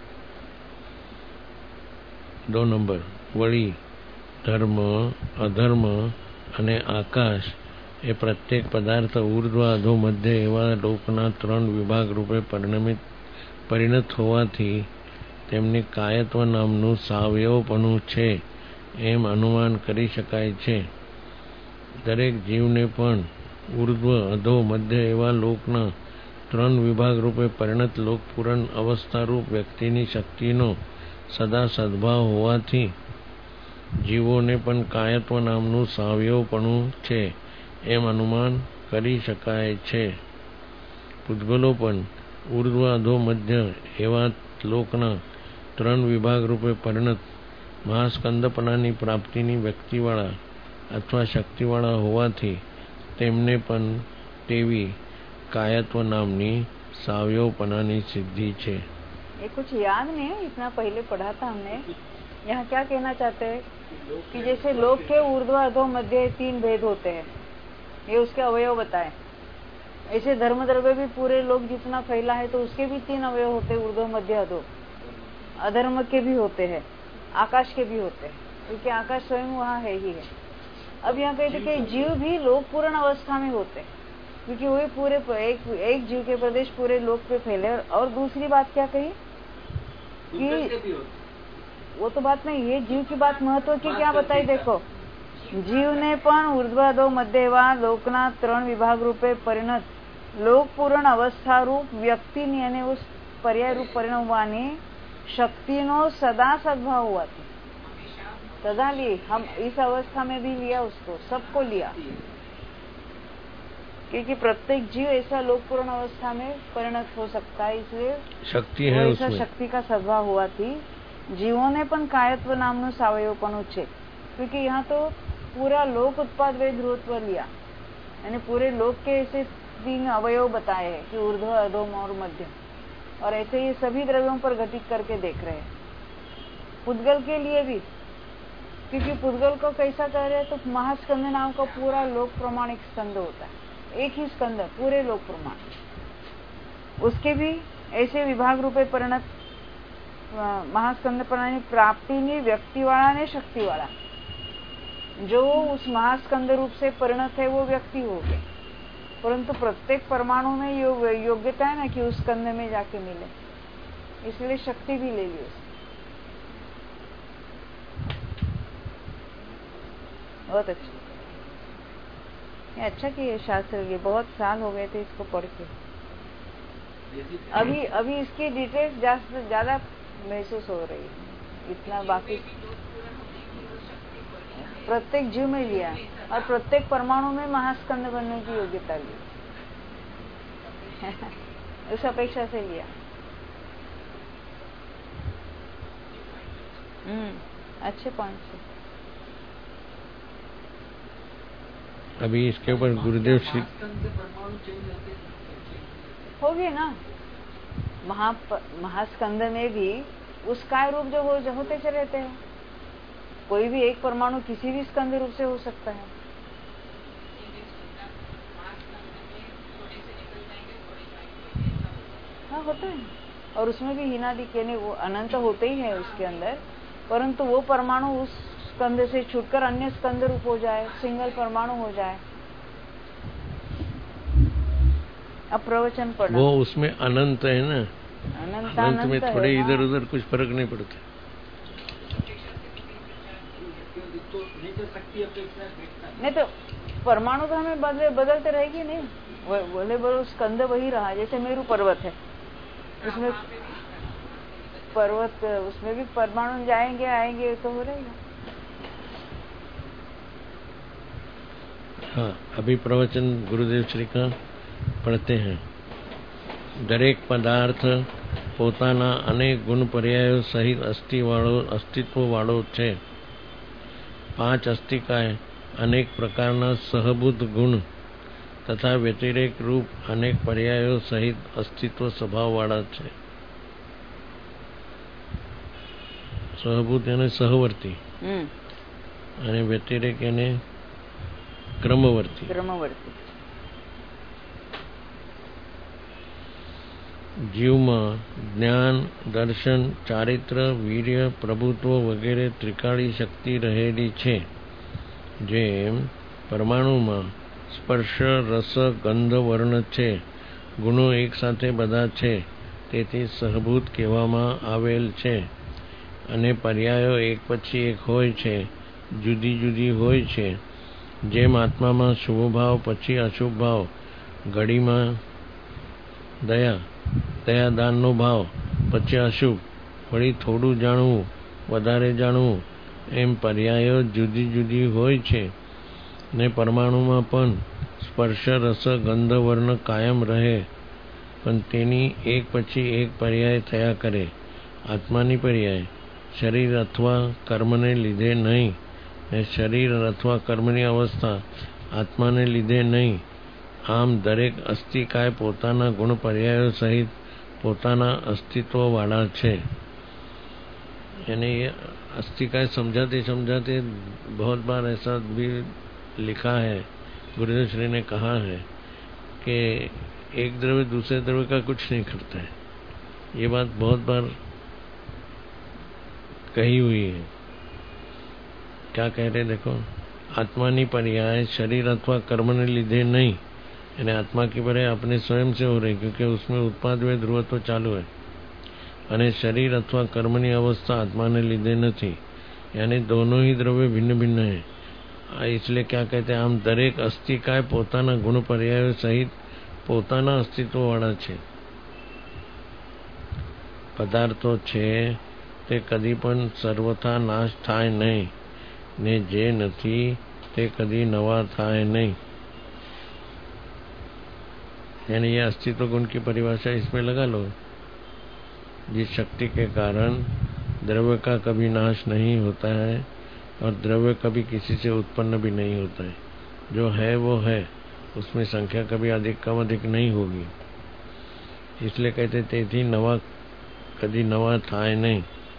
2 नंबर वળી धर्म अधर्म અને આકાશ એ પ્રત્યેક પદાર્થ ઉર્ધ્વ અધો મધ્ય એવા લોકના 3 વિભાગ રૂપે પરિણત હોવાથી તેમની કાયત્વ નામનું સાવયવપણું છે એમ અનુમાન કરી શકાય છે. દરેક જીવને પણ ઉર્ધ્વ અધો મધ્ય એવા લોકના 3 વિભાગ રૂપે પરિણત લોકપૂરણ અવસ્થારૂપ વ્યક્તિની શક્તિનો સદા સદભાવ હોવાથી જીવોને પણ કાયત્વ નામનું સાવયવપણું છે એમ અનુમાન કરી શકાય છે. પૂતગલો પણ ઉર્ધ્વ અધો મધ્ય એવા લોકના 3 વિભાગ રૂપે પરિણત મહાસ્કંદપનાની પ્રાપ્તિની વ્યક્તિવાળા અથવા શક્તિવાળા હોવાથી તેમને પણ તેવી કાયત્વ નામની સાવયવપનાની સિદ્ધિ છે. ये कुछ याद नहीं है, इतना पहले पढ़ा था हमने. यहाँ क्या कहना चाहते हैं कि जैसे लोक के ऊर्ध्व अधो मध्य 3 भेद होते हैं, ये उसके अवयव बताए. ऐसे धर्म द्रव्य भी पूरे लोक जितना फैला है तो उसके भी 3 अवयव होते हैं, ऊर्ध्व मध्य अधो. अधर्म के भी होते हैं, आकाश के भी होते हैं, क्योंकि आकाश स्वयं वहाँ है ही है. अब यहाँ कहते कि जीव भी लोक पूर्ण अवस्था में होते हैं, क्योंकि वही पूरे एक जीव के प्रदेश पूरे लोक पे फैले. और दूसरी बात क्या कही कि वो तो बात नहीं, ये जीव की बात महत्व की क्या बताई. देखो, जीव ने पण ऊर्ध्व अधो मध्य एवा લોકના 3 વિભાગ રૂપે પરિણત લોકપૂર્ણ અવસ્થા રૂપ વ્યક્તિની અને ઉસ પર્યાય રૂપ પરિણમવાની શક્તિનો સદા સદભાવ હોવાથી सदा लिए. हम इस अवस्था में भी लिया, उसको सबको लिया, क्योंकि प्रत्येक जीव ऐसा लोकपूर्ण अवस्था में परिणत हो सकता है, इसलिए शक्ति है ऐसा शक्ति का सद्भाव हुआ थी. जीवों ने पण कायत्व नामનું સાવયવપણું છે, क्योंकि यहाँ तो पूरा लोक उत्पाद वे ध्रुवत्व लिया, यानी पूरे लोक के ऐसे 3 अवयव बताए हैं कि ऊर्ध्व अधोम और मध्य, और ऐसे ये सभी द्रव्यों पर घटित करके देख रहे हैं. पुद्गल के लिए भी, क्योंकि पुद्गल को कैसा कह रहे हैं तो महास्कंद नाम का पूरा लोक प्रमाणिक स्कंद होता है, एक ही स्कंद पूरे लोक प्रमाण. उसके भी ऐसे विभाग रूपे परिणत महास्कंद प्रणाली प्राप्ति ની વ્યક્તિવાળા ને શક્તિવાળા. जो उस महास्कंद रूप से परिणत है वो व्यक्ति हो गए, परंतु प्रत्येक परमाणु में योग्यता है ना कि उस स्कंद में जाके मिले, इसलिए शक्ति भी ले ली उसने. बहुत अच्छा, ये अच्छा कि ये शास्त्र लिए बहुत साल हो गए थे इसको पढ़ के. अभी इसकी डिटेल्स ज्यादा महसूस हो रही है. इतना बाकी प्रत्येक जीव में लिया और प्रत्येक परमाणु में महास्कंद बनने की योग्यता ली. उस अपेक्षा से लिया. अच्छे पॉइंट से. अभी इसके ऊपर गुरुदेव श्री हो गए ना. महास्कंद में भी उस काय रूप जो होते से रहते हैं. कोई भी एक परमाणु किसी भी स्कंद रूप से हो सकता है. हाँ, होता है. और उसमें भी हीनादि कहने वो अनंत होते ही है उसके अंदर, परंतु वो परमाणु उस स्कंद से छूटकर अन्य स्कंद रूप हो जाए, सिंगल परमाणु हो जाए. अब प्रवचन पढ़ना, वो उसमें अनंत है ना, अनंत में थोड़े इधर उधर कुछ फर्क नहीं पड़ता. नहीं तो परमाणु तो हमें बदलते रहेगी नहीं. बोले बोलो स्कंद वही रहा. जैसे मेरू पर्वत है, उसमें पर्वत उसमें भी परमाणु जाएंगे आएंगे तो हो रहेगा. हाँ, अभी प्रवचन गुरुदेव श्री का पढ़ते हैं. दरेक पदार्थ પોતાના અનેક ગુણ પર્યાયો સહિત અસ્તિત્વવાળો છે. 5 અસ્તિકાય અનેક પ્રકારના સહભૂત ગુણ તથા વ્યતિરેક રૂપ અનેક પર્યાયો સહિત અસ્તિત્વ સ્વભાવવાળા છે. સહભૂત એને સહવર્તી અને વ્યતિરેક એને ક્રમવર્તી. જીવમાં જ્ઞાન, દર્શન, ચારિત્ર, વીર્ય, પ્રભુત્વ વગેરે ત્રિકાળી શક્તિ રહેલી છે. જેમ પરમાણુમાં સ્પર્શ, રસ, ગંધ, વર્ણ છે. ગુણો એક સાથે બધા છે, તેથી સહભૂત કહેવામાં આવેલ છે. અને પર્યાયો એક પછી એક હોય છે, જુદી જુદી હોય છે. જેમ આત્મામાં શુભ ભાવ પછી અશુભ ભાવ, ઘડીમાં દયાદાનનો ભાવ પછી અશુભ, વળી થોડું જાણવું વધારે જાણવું, એમ પર્યાયો જુદી જુદી હોય છે. ને પરમાણુમાં પણ સ્પર્શ, રસ, ગંધ, વર્ણ કાયમ રહે, પણ તેની એક પછી એક પર્યાય થયા કરે. આત્માની પર્યાય શરીર અથવા કર્મને લીધે નહીં, ને શરીર અથવા કર્મની અવસ્થા આત્માને લીધે નહીં. આમ દરેક અસ્તિકાય પોતાના ગુણ પર્યાયો સહિત પોતાના अस्तित्ववाला છે. यानी ये अस्तिकाय समझाते बहुत बार ऐसा भी लिखा है, गुरुदेव श्री ने कहा है कि एक द्रव्य दूसरे द्रव्य का कुछ नहीं करता है. ये बात बहुत बार कही हुई है. क्या कह रहे देखो, आत्मानी पर्याय शरीर अथवा कर्म ने લીધે नहीं, यानी आत्मा की पर्याय अपने स्वयं से हो रही, क्योंकि उसमें उत्पाद व ध्रुवत्व चालू है. અને શરીર અથવા કર્મની અવસ્થા આત્માને લીધે નથી, यानी दोनों ही द्रव्य भिन्न भिन्न है. इसलिए क्या कहते हैं, आम दरेक अस्तिकाय પોતાના ગુણ પર્યાયો સહિત પોતાના અસ્તિત્વવાળા છે. પદાર્થો છે તે કદી પણ સર્વથા નાશ થાય નહીં, ને જે નથી તે કદી નવા થાય નહીં. यानी ये अस्तित्व गुण की परिभाषा इसमें लगा लो. जिस शक्ति के कारण द्रव्य का कभी नाश नहीं होता है और द्रव्य कभी किसी से उत्पन्न भी नहीं होता है. जो है वो है, उसमें संख्या कभी अधिक कम अधिक नहीं होगी. इसलिए कहते थे नवा कभी नवा थाय नहीं.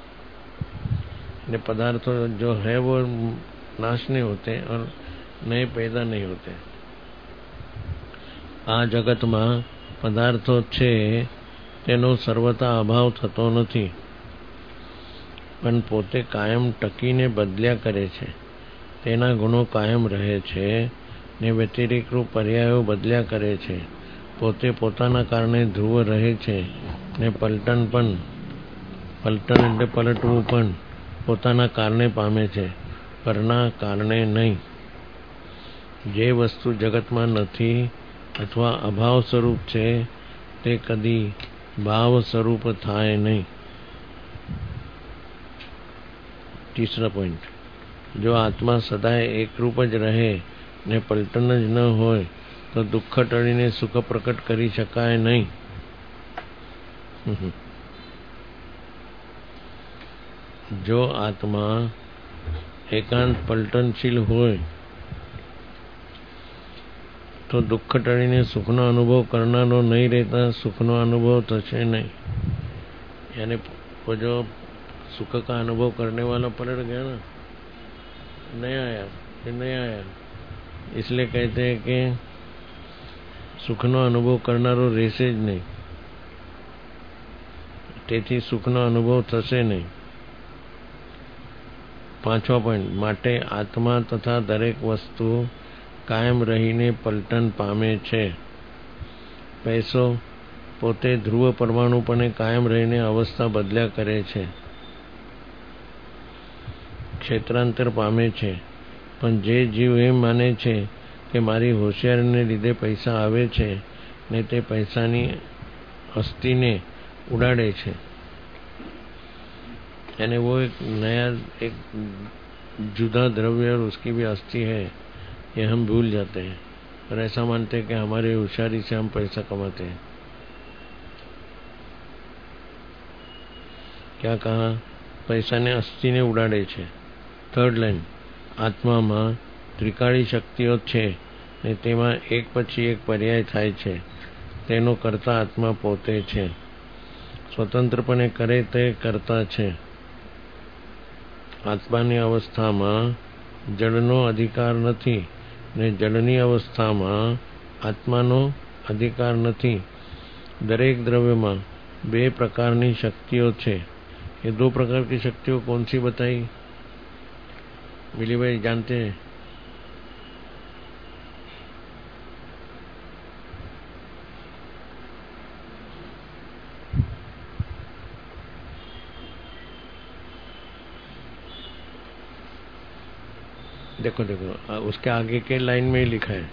पदार्थ जो है वो नाश नहीं होते और नए पैदा नहीं होते. आ जगत में पदार्थों छे तेनो सर्वथा अभाव थतो नहीं, पण पोते कायम टकीने बदल्या करे छे. तेना गुणों कायम रहे छे ने व्यतिरिक रूप पर्यायो बदल्या करे छे. पोते पोताना कारणे ध्रुव रहे छे ने पलटन એટલે પલટવું પણ પોતાના કારણે પામે છે, પરના કારણે નહીં. જે વસ્તુ જગતમાં નથી અથવા અભાવ સ્વરૂપ છે તે કદી ભાવ સ્વરૂપ થાય નહીં. तीसरा पॉइंट, जो आत्मा सदाय एक रूप ज रहे ने पलटन ज न होय तो दुख टळीने सुख प्रकट करी शकाय नहीं. जो आत्मा एकांत पलटनशील होय तो दुख टळीने सुखनो अनुभव करनारो नहीं रहता, सुखनो अनुभव थशे नहीं. यानी वो जो सुख का अनुभव करने वाला पलट गया ना, नहीं आया, इसलिए कहते हैं कि सुखनो अनुभव करनारो રહેશે જ नहीं, તેથી સુખનો અનુભવ થશે નહીં. પાંચમા પોઈન્ટ, માટે આત્મા તથા દરેક વસ્તુ કાયમ રહીને પલટન પામે છે. પૈસો પોતે ધ્રુવ પરમાણુપણે કાયમ રહીને અવસ્થા બદલ્યા કરે છે, ક્ષેત્રાંતર પામે છે. પણ જે જીવ એમ માને છે કે મારી હોશિયારીને લીધે પૈસા આવે છે ને તે પૈસાની અસ્થિને उड़ाड़े छे, यानी वो एक नया एक जुदा द्रव्य और उसकी भी अस्थि है, ये हम भूल जाते हैं और ऐसा मानते हैं कि हमारी होशियारी से हम पैसा कमाते हैं. क्या कहा? पैसाने અસ્થિને ઉડાડે છે. થર્ડ લાઈન, આત્મામાં ત્રિકાળી શક્તિઓ છે ને તેમાં એક પછી એક પર્યાય થાય છે. તેનો કર્તા આત્મા પોતે છે. સ્વતંત્રપણે કરે તે કર્તા છે. આત્માની અવસ્થામાં જડનો અધિકાર નથી ને જડની અवस्थाમાં આત્માનો અધિકાર નથી. દરેક દ્રવ્યમાં બે પ્રકારની શક્તિઓ છે. ये दो प्रकार की शक्तियों कौन सी बताई? मिली भाई जानते हैं? देखो देखो उसके आगे के लाइन में ही लिखा है.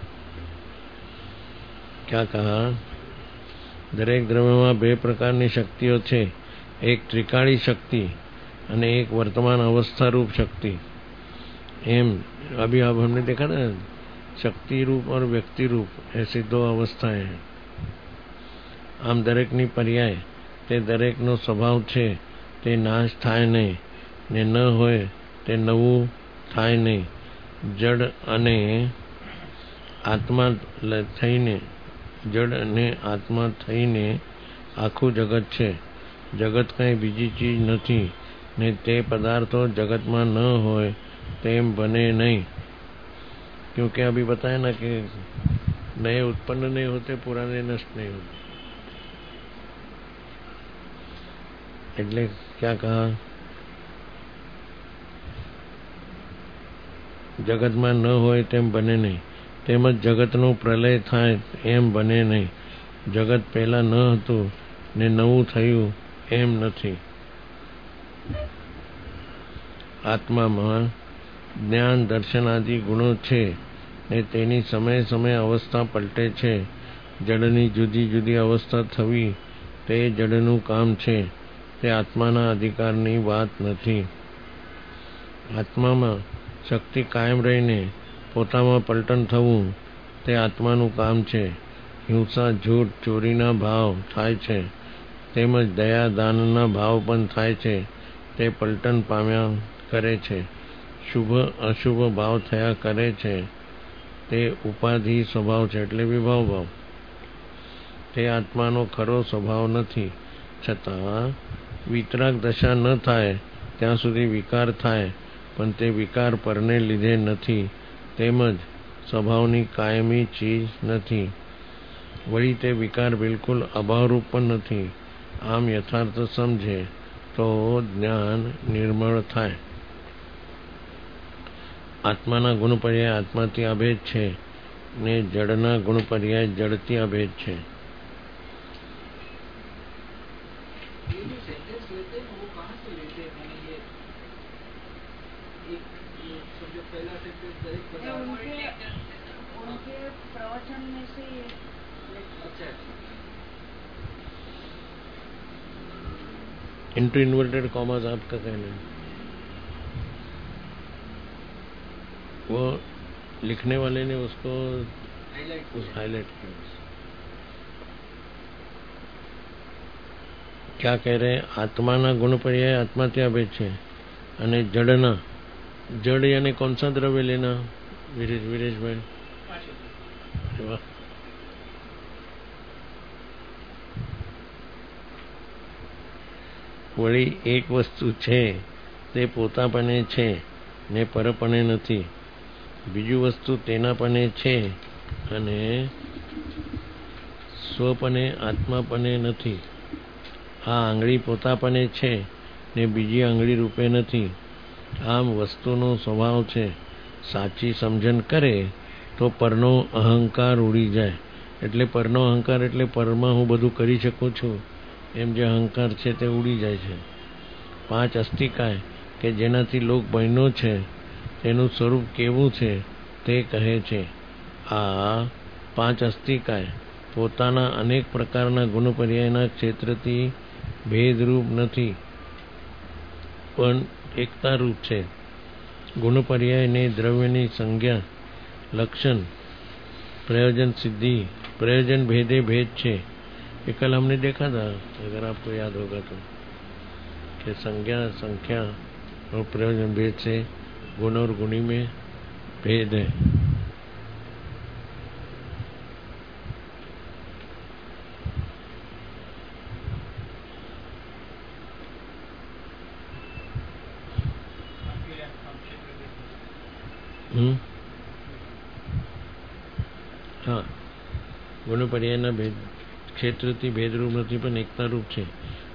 क्या कहा? दरेक द्रव्यમાં બે પ્રકારની શક્તિઓ છે. एक त्रिकाली शक्ति અને एक वर्तमान अवस्था रूप शक्ति. एम अभी अब हमने देखा ना, शक्ति रूप और व्यक्ति रूप ऐसी दो अवस्थाएं हैं. आम दरेकની પર્યાય તે દરેકનો સ્વભાવ છે. તે નાશ થાય નહીં ને ન હોય તે નવું થાય નહીં. જડ અને આત્મા થઈને આખું જગત છે. जगत कहीं बीजी चीज नहीं ने ते पदार्थों जगत में न होए तेम बने नहीं. क्योंकि अभी बताया ना कि नए उत्पन्न नहीं होते, पुराने नष्ट नहीं होते. એટલે क्या कहा? जगत में न होए तेम बने नहीं. તેમજ જગતનો પ્રલય થાય એમ બને નહીં. જગત પહેલા ન હતું ને નવું થયું એમ નથી. આત્મામાં જ્ઞાન દર્શન આદિ ગુણો છે ને તેની સમય સમય અવસ્થા પલટે છે. જડની જુદી જુદી અવસ્થા થવી તે જડનું કામ છે. તે આત્માના અધિકારની વાત નથી. આત્મામાં શક્તિ કાયમ રહીને પોતામાં પલટન થવું તે આત્માનું કામ છે. હિંસા झूठ ચોરીના ભાવ થાય છે તેમજ દયા દાનના ભાવ પણ થાય છે. તે પલટન પામ્યા કરે છે. શુભ અશુભ ભાવ થયા કરે છે. તે ઉપાધિ સ્વભાવ છે એટલે વિભાવ ભાવ. તે આત્માનો ખરો સ્વભાવ નથી. છતાં વિતરાગ દશા ન થાય ત્યાં સુધી વિકાર થાય, પણ તે વિકાર પરને લીધે નથી. તેમજ સ્વભાવની કાયમી ચીજ નથી. વળી તે વિકાર બિલકુલ અભાવરૂપ પણ નથી. આમ યથાર્થ સમજે તો જ્ઞાન નિર્મળ થાય. આત્માના ગુણ પર્યાય આત્માથી અભેદ છે ને જડના ગુણ પર્યાય જડથી અભેદ છે. उनके प्रवचन में से इंटू इन्वर्टेड कॉमास आपका कहना है. वो लिखने वाले ने उसको हाईलाइट किया. क्या कह रहे हैं? आत्माना गुण पर्याय आत्माથી અભેદ છે અને જડના, જડ यानी कौन सा द्रव्य लेना? वीरेश भाई વળી એક વસ્તુ છે તે પોતાપણે છે ને પરપણે નથી. બીજું વસ્તુ તેનાપણે છે અને સ્વપણે આત્માપણે નથી. આ આંગળી પોતાપણે છે ને બીજી આંગળી રૂપે નથી. આમ વસ્તુનો સ્વભાવ છે. સાચી સમજણ કરે તો પરનો અહંકાર ઉડી જાય. એટલે પરનો અહંકાર એટલે પરમાં હું બધું કરી શકું છું એમ જે અહંકાર છે તે ઉડી જાય છે. 5 અસ્થિકાય કે જેનાથી લોક બન્યો છે તેનું સ્વરૂપ કેવું છે તે કહે છે. આ 5 અસ્થિકાય પોતાના અનેક પ્રકારના ગુણ પર્યાયના ક્ષેત્રથી ભેદરૂપ નથી પણ એકતારૂપ છે. गुण पर्याय ने द्रव्य की संज्ञा लक्षण प्रयोजन सिद्धि प्रयोजन भेदे भेद छे. ये कल हमने देखा था, अगर आपको याद होगा तो, कि संज्ञा संख्या और प्रयोजन भेद से गुण और गुणी में भेद है। हाँ, गुण पर्यायना भेद क्षेत्रથી ભેદરૂપ નથી પણ એકતારૂપ છે।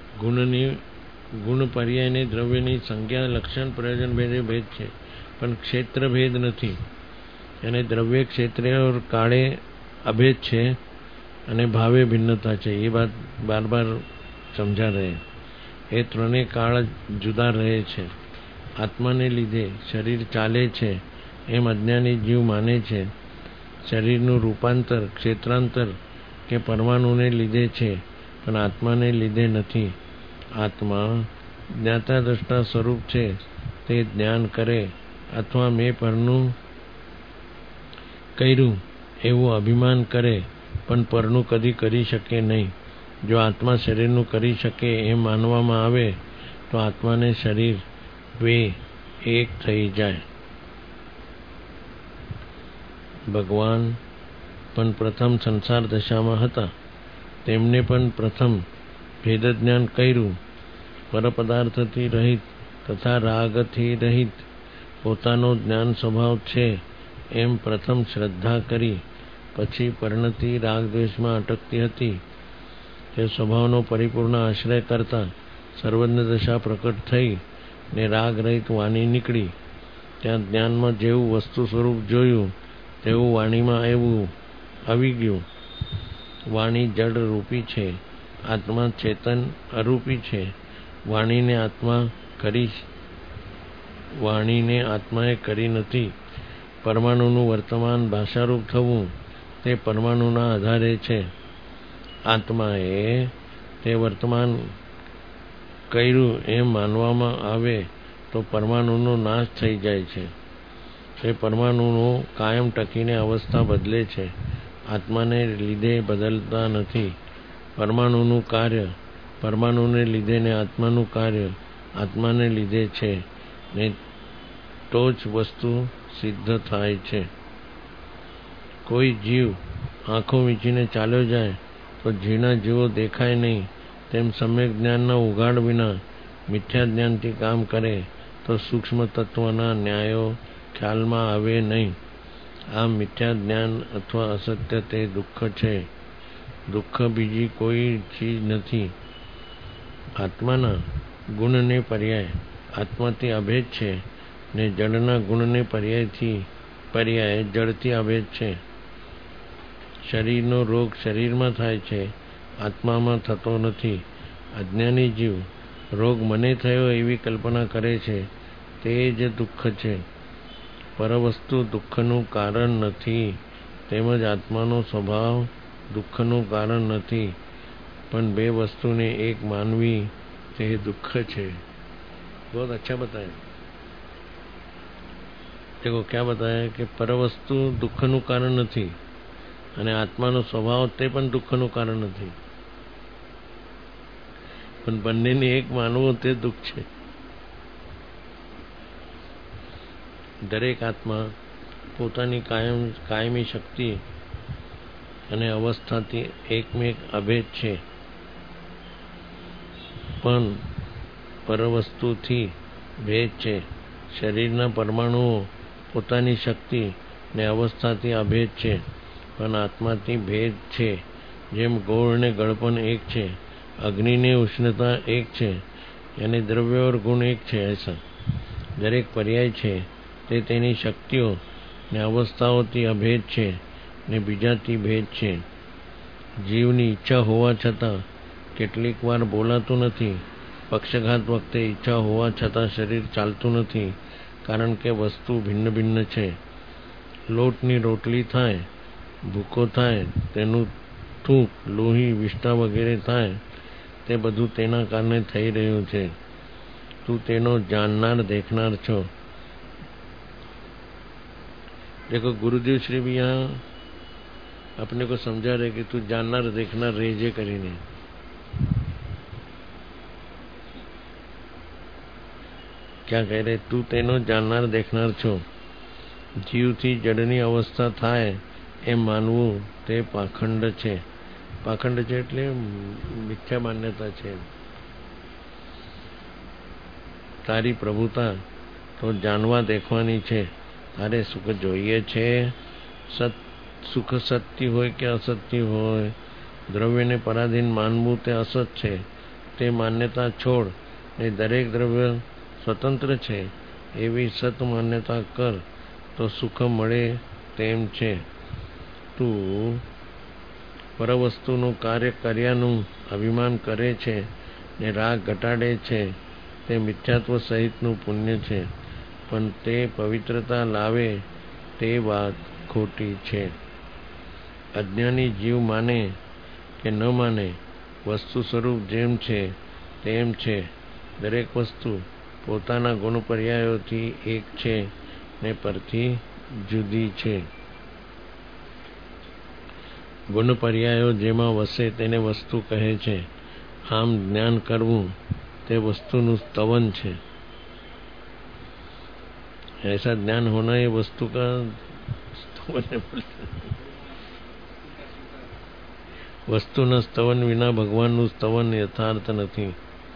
ગુણ પર્યાયને દ્રવ્યની સંજ્ઞા લક્ષણ પ્રયોજન ભેદે ભેદ છે પણ ક્ષેત્ર ભેદ નથી। અને દ્રવ્ય ક્ષેત્રે और કાળે અભેદ છે અને ભાવે ભિન્નતા છે। એ વાત બાર બાર સમજા રહે। એ ત્રણે કાળ જુદા રહે છે। આત્માને લીધે શરીર ચાલે છે એમ અજ્ઞાની જીવ માને છે। શરીરનું રૂપાંતર ક્ષેત્રાંતર કે પરમાણુને લીધે છે પણ આત્માને લીધે નથી। આત્મા જ્ઞાતા દ્રષ્ટા સ્વરૂપ છે તે જ્ઞાન કરે અથવા મેં પરનું કર્યું એવું અભિમાન કરે પણ પરનું કદી કરી શકે નહીં। જો આત્મા શરીરનું કરી શકે એમ માનવામાં આવે તો આત્માને શરીર બે એક થઈ જાય। ભગવાન પણ પ્રથમ સંસાર દશામાં હતા। તેમને પણ પ્રથમ ભેદ જ્ઞાન કર્યું। પરપદાર્થથી રહિત તથા રાગથી રહિત પોતાનો જ્ઞાન સ્વભાવ છે એમ પ્રથમ શ્રદ્ધા કરી। પછી પરિણતિ રાગદ્વેષમાં અટકતી હતી તે સ્વભાવનો પરિપૂર્ણ આશ્રય કરતા સર્વજ્ઞ દશા પ્રકટ થઈ ને રાગ રહિત વાણી નીકળી। ત્યાં જ્ઞાનમાં જેવું વસ્તુ સ્વરૂપ જોયું તેવું વાણીમાં આવી ગયું। વાણી જડ રૂપી છે, આત્મા ચેતન અરૂપી છે। વાણીને આત્માએ કરી નથી। પરમાણુનું વર્તમાન ભાષારૂપ થવું તે પરમાણુના આધારે છે। આત્માએ તે વર્તમાન કર્યું એમ માનવામાં આવે તો પરમાણુનો નાશ થઈ જાય છે। તે પરમાણુનો કાયમ ટકીને અવસ્થા બદલે છે। આત્માને લીધે બદલતા નથી। પરમાણુનું કાર્ય પરમાણુને લીધે ને આત્માનું કાર્ય આત્માને લીધે છે ને તો જ વસ્તુ સિદ્ધ થાય છે। કોઈ જીવ આંખો વીંચીને ચાલ્યો જાય તો ઝીણા જીવો દેખાય નહીં તેમ સમ્યક જ્ઞાનના ઉઘાડ વિના મિથ્યા જ્ઞાનથી કામ કરે તો સૂક્ષ્મ તત્વના ન્યાયો ખ્યાલમાં આવે નહીં। આ મિથ્યા જ્ઞાન અથવા અસત્ય તે દુઃખ છે। દુઃખ બીજી કોઈ ચીજ નથી। આત્માના ગુણને પર્યાય આત્માથી અભેદ છે ને જડના ગુણને પર્યાય જડથી અભેદ છે। શરીરનો રોગ શરીરમાં થાય છે, આત્મામાં થતો નથી। અજ્ઞાની જીવ રોગ મને થયો એવી કલ્પના કરે છે તે જ દુઃખ છે। પરવસ્તુ દુઃખનું કારણ નથી તેમજ આત્માનો સ્વભાવ દુઃખનું કારણ નથી પણ બે વસ્તુને એક માનવી તે दुख है। बहुत अच्छा बताया। देखो क्या बताया कि परवस्तु दुखનું કારણ નથી અને આત્માનો સ્વભાવ તે પણ દુઃખનું કારણ નથી પણ બંનેને એક માનવો તે દુઃખ છે। દરેક આત્મા પોતાની કાયમી શક્તિ અને અવસ્થાથી એકમેક અભેદ છે પણ પરવસ્તુથી ભેદ છે। શરીરના પરમાણુઓ પોતાની શક્તિ ને અવસ્થાથી અભેદ છે પણ આત્માથી ભેદ છે। જેમ ગોળ ને ગળપन एक છે, अग्नि ने उष्णता एक છે यानी द्रव्य और गुण एक છે। ऐसा दरेक पर्याय છે તે તેની શક્તિઓ ને અવસ્થાઓથી અભેદ છે ને બીજાથી ભેદ છે। જીવની ઈચ્છા હોવા છતાં કેટલીક વાર બોલાતું નથી। પક્ષઘાત વખતે ઈચ્છા હોવા છતાં શરીર ચાલતું નથી કારણ કે વસ્તુ ભિન્ન ભિન્ન છે। લોટની રોટલી થાય, ભૂકો થાય, તેનું થૂંક, લોહી, વિષ્ટા વગેરે થાય તે બધું તેના કારણે થઈ રહ્યું છે। તું તેનો જાણનાર देखनार છો। देखो गुरुदेव श्री भी यहाँ अपने को समझा रहे कि तू जाननार देखनार रेजे करीने। क्या कह रहे? તું તેનો જાણનાર દેખનાર છો. જીવથી જડની અવસ્થા થાય એમ માનવું તે પાખંડ છે. પાખંડ છે એટલે મિથ્યા માન્યતા છે. તારી પ્રભુતા તો જાણવા દેખવાની છે. તારે સુખ જોઈએ છે. સુખ સત્ય હોય કે અસત્ય હોય, દ્રવ્યને પરાધીન માનવું તે અસત છે. તે માન્યતા છોડ ને દરેક દ્રવ્ય સ્વતંત્ર છે એવી સત માન્યતા કર તો સુખ મળે તેમ છે. તું પરવસ્તુનું કાર્ય કર્યાનું અભિમાન કરે છે ને રાગ ઘટાડે છે તે મિથ્યાત્વ સહિતનું પુણ્ય છે, પણ તે પવિત્રતા લાવે તે વાત ખોટી છે. અજ્ઞાની જીવ માને કે ન માને, વસ્તુ સ્વરૂપ જેમ છે તેમ છે. દરેક વસ્તુ પોતાના ગુણ પર્યાયોથી એક છે ને પરથી જુદી છે. ગુણ પર્યાયો જેમાં વસે તેને વસ્તુ કહે છે. આમ જ્ઞાન કરવું તે વસ્તુનું સ્તવન છે. ऐसा ज्ञान होना ये वस्तु का स्तवन है. વસ્તુના સ્તવન વિના ભગવાનનું સ્તવન યથાર્થ નથી.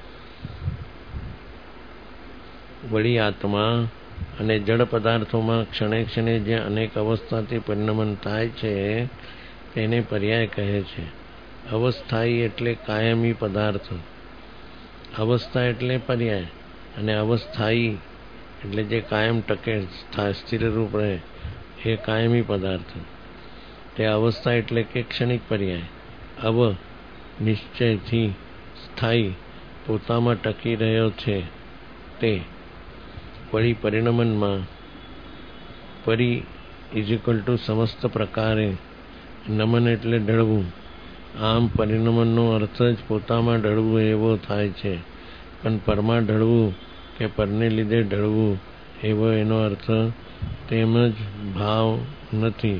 વળી આત્મા અને જડ પદાર્થોમાં ક્ષણે ક્ષણે જે અનેક અવસ્થાથી પરિણમન થાય છે તેને પર્યાય કહે છે. અવસ્થાયી એટલે કાયમી પદાર્થ. અવસ્થા એટલે પર્યાય અને અવસ્થાયી એટલે જે કાયમ ટકે સ્થિર રૂપ રહે એ કાયમી પદાર્થ. તે અવસ્થા એટલે કે ક્ષણિક પર્યાય. અવ નિશ્ચયથી સ્થાયી પોતામાં ટકી રહ્યો છે તે. વળી પરિણમનમાં પરી = સમસ્ત પ્રકારે, નમન એટલે ઢળવું. આમ પરિણમનનો અર્થ જ પોતામાં ઢળવું એવો થાય છે, પણ પરમાં ઢળવું કે પરને લીધે ઢળવું એવો એનો અર્થ તેમજ ભાવ નથી.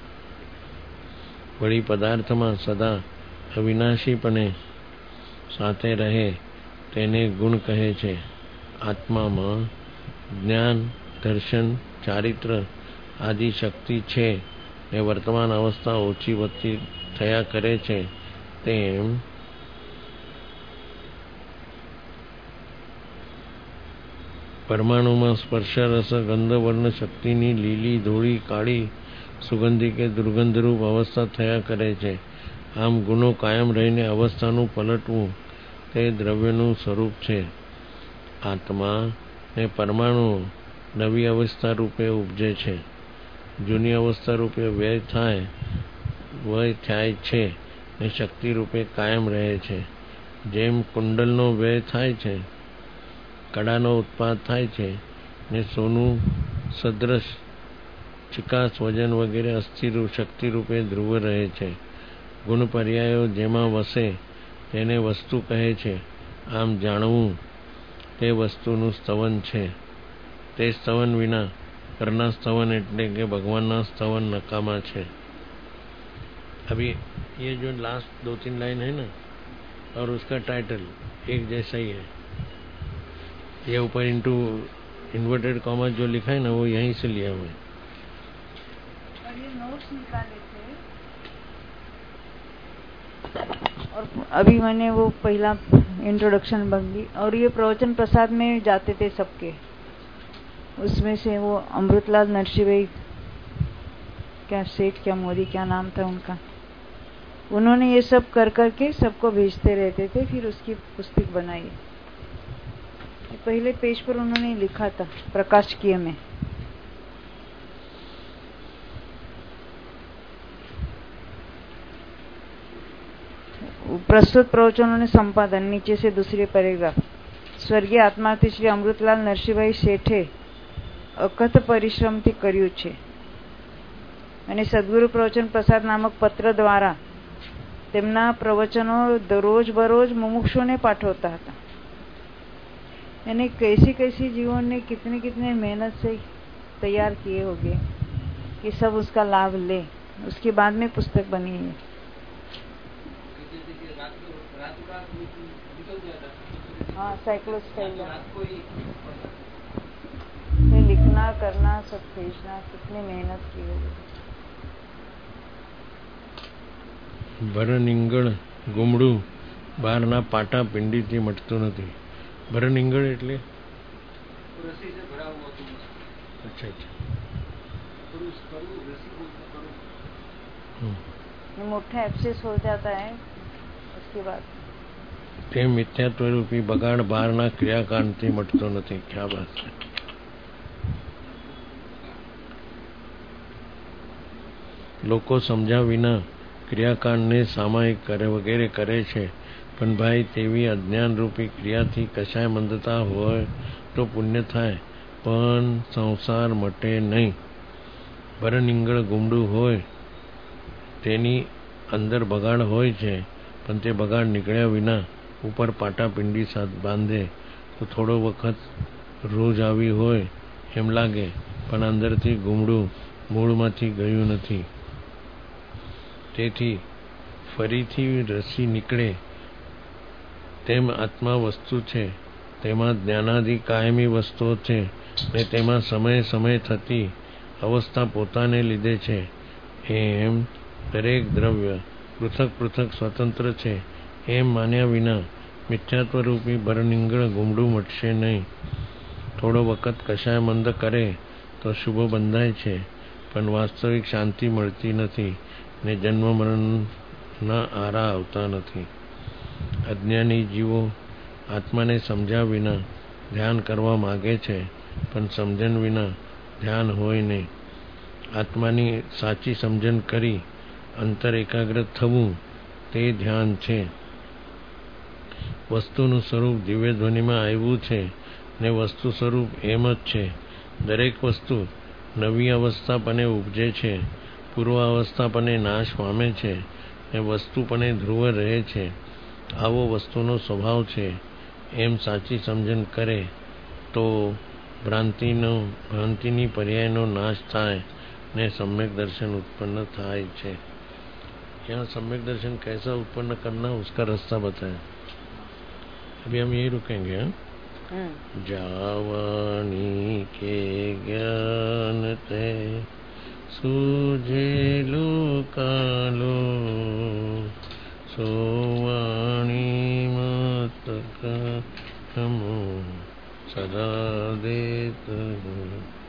વળી પદાર્થમાં સદા અવિનાશીપણે સાથે રહે તેને ગુણ કહે છે. આત્મામાં જ્ઞાન, દર્શન, ચારિત્ર આદિ શક્તિ છે ને વર્તમાન અવસ્થા ઓછી વધતી થયા કરે છે. તેમ પરમાણુમાં સ્પર્શ, રસ, ગંધ, વર્ણ શક્તિની લીલી, ધોળી, કાળી, સુગંધી કે દુર્ગંધરૂપ અવસ્થા થયા કરે છે. આમ ગુણો કાયમ રહીને અવસ્થાનું પલટવું તે દ્રવ્યનું સ્વરૂપ છે. આત્મા ને પરમાણુ નવી અવસ્થા રૂપે ઉપજે છે. જૂની અવસ્થા રૂપે વ્યય થાય છે ને શક્તિ રૂપે કાયમ રહે છે. જેમ કુંડલનો વ્યય થાય છે, કડાનો ઉત્પાદ થાય છે ને સોનું સદ્રશ ચિકાસ, વજન વગેરે અસ્થિર શક્તિ રૂપે ધ્રુવ રહે છે. ગુણ પર્યાયો જેમાં વસે તેને વસ્તુ કહે છે. આમ જાણવું તે વસ્તુનું સ્તવન છે. તે સ્તવન વિના કરના स्तवन એટલે કે ભગવાનના स्तवन नकामा છે. अभी ये जो लास्ट 2-3 लाइन है ना, और उसका टाइटल एक जैसा ही है. ये ऊपर इंटू इन्वर्टेड कॉमा जो लिखा है ना, वो यहीं से लिया हुआ है. और ये नोट्स निकाले थे, और अभी मैंने वो पहला इंट्रोडक्शन बंदी, और ये प्रवचन प्रसाद में जाते थे सबके. उसमें से वो अमृतलाल नरसिंह भाई, क्या सेठ क्या मोदी क्या नाम था उनका, उन्होंने ये सब कर करके सबको भेजते रहते थे. फिर उसकी पुस्तक बनाई. पहले पेज पर उन्होंने लिखा था प्रकाशकीय में. प्रस्तुत प्रवचनों ने संपादन नीचे से दूसरे पैराग्राफ. स्वर्गीय आत्मार्थी श्री अमृतलाल नरसिंहभाई શેઠે અકથ પરિશ્રમથી કર્યું છે અને સદગુરુ પ્રવચન પ્રસાદ નામક પત્ર દ્વારા તેમના પ્રવચનો દરરોજ બરોજ મુમુક્ષુને પાઠવતા હતા. यानी कैसी कैसी जीवन ने कितने कितने मेहनत से तैयार किए होंगे कि सब उसका लाभ ले. उसके बाद में पुस्तक बनी है. हाँ, साइक्लोस्टाइल. उठना करना सब भेजना, कितनी मेहनत की होगी। ભરનિંગળ ગુમડું બહારના પાટા પિંડીથી મટતું નથી. ભરનિંગળ એટલે रस्सी से भरा हुआ कुआं। अच्छा अच्छा रस्सी बोलते करो। ये मोटा एब्सेस हो जाता है उसके बाद તે મિથ્યાત્વ રૂપી બગાડ બહારના ક્રિયાકાંડથી મટતો નથી. ક્યાં વાત છે. લોકો સમજ્યા વિના ક્રિયાકાંડને સામાયિક કરે વગેરે કરે છે, પણ ભાઈ તેવી અજ્ઞાન રૂપી ક્રિયાથી કશાય મંદતા હોય તો પુણ્ય થાય, પણ સંસાર મટે નહીં. ભરનિંગળ ગુમડું હોય તેની અંદર બગાડ હોય છે, પણ તે બગાડ નીકળ્યા વિના ઉપર પાટાપિંડી બાંધે તો થોડો વખત રોજ આવી હોય એમ લાગે, પણ અંદરથી ગુમડું મૂળમાંથી ગયું નથી. તેથી ફરીથી રસી નીકળે તેમ આત્મા વસ્તુ છે, તેમાં જ્ઞાનાદિ કાયમી વસ્તુઓ છે, ને તેમાં સમય સમય થતી અવસ્થા પોતાને લીધે છે. એમ દરેક દ્રવ્ય પૃથક પૃથક સ્વતંત્ર છે એમ માન્યા વિના મિથ્યાત્વરૂપી ભરનિંગળ ગુમડું મટશે નહીં. થોડો વખત કશાય મંદ કરે તો શુભ બંધાય છે, પણ વાસ્તવિક શાંતિ મળતી નથી ને જન્મ મરણના આરા આવતા નથી. અજ્ઞાની જીવો આત્માને સમજ્યા વિના ધ્યાન કરવા માગે છે, પણ સમજણ વિના ધ્યાન હોય નહીં. આત્માની સાચી સમજણ કરી અંતર એકાગ્ર થવું તે ધ્યાન છે. વસ્તુનું સ્વરૂપ દિવ્ય ધ્વનિમાં આવ્યું છે ને વસ્તુ સ્વરૂપ એમ જ છે. દરેક વસ્તુ નવી અવસ્થા પને ઉપજે છે, પૂર્વ અવસ્થા પને નાશ પામે છે ને વસ્તુ પને ધ્રુવ રહે છે. આવો વસ્તુનો સ્વભાવ છે એમ સાચી સમજણ કરે તો ભ્રાંતિની પર્યાયનો નાશ થાય ने सम्यक दर्शन उत्पन्न थाय छे. यहाँ सम्यक दर्शन कैसा उत्पन्न करना उसका रास्ता बताया. अभी हम यही रुकेंगे. जावानी के ज्ञान ते सूझे लो कालो सोवाणी मत का नमो सदा देत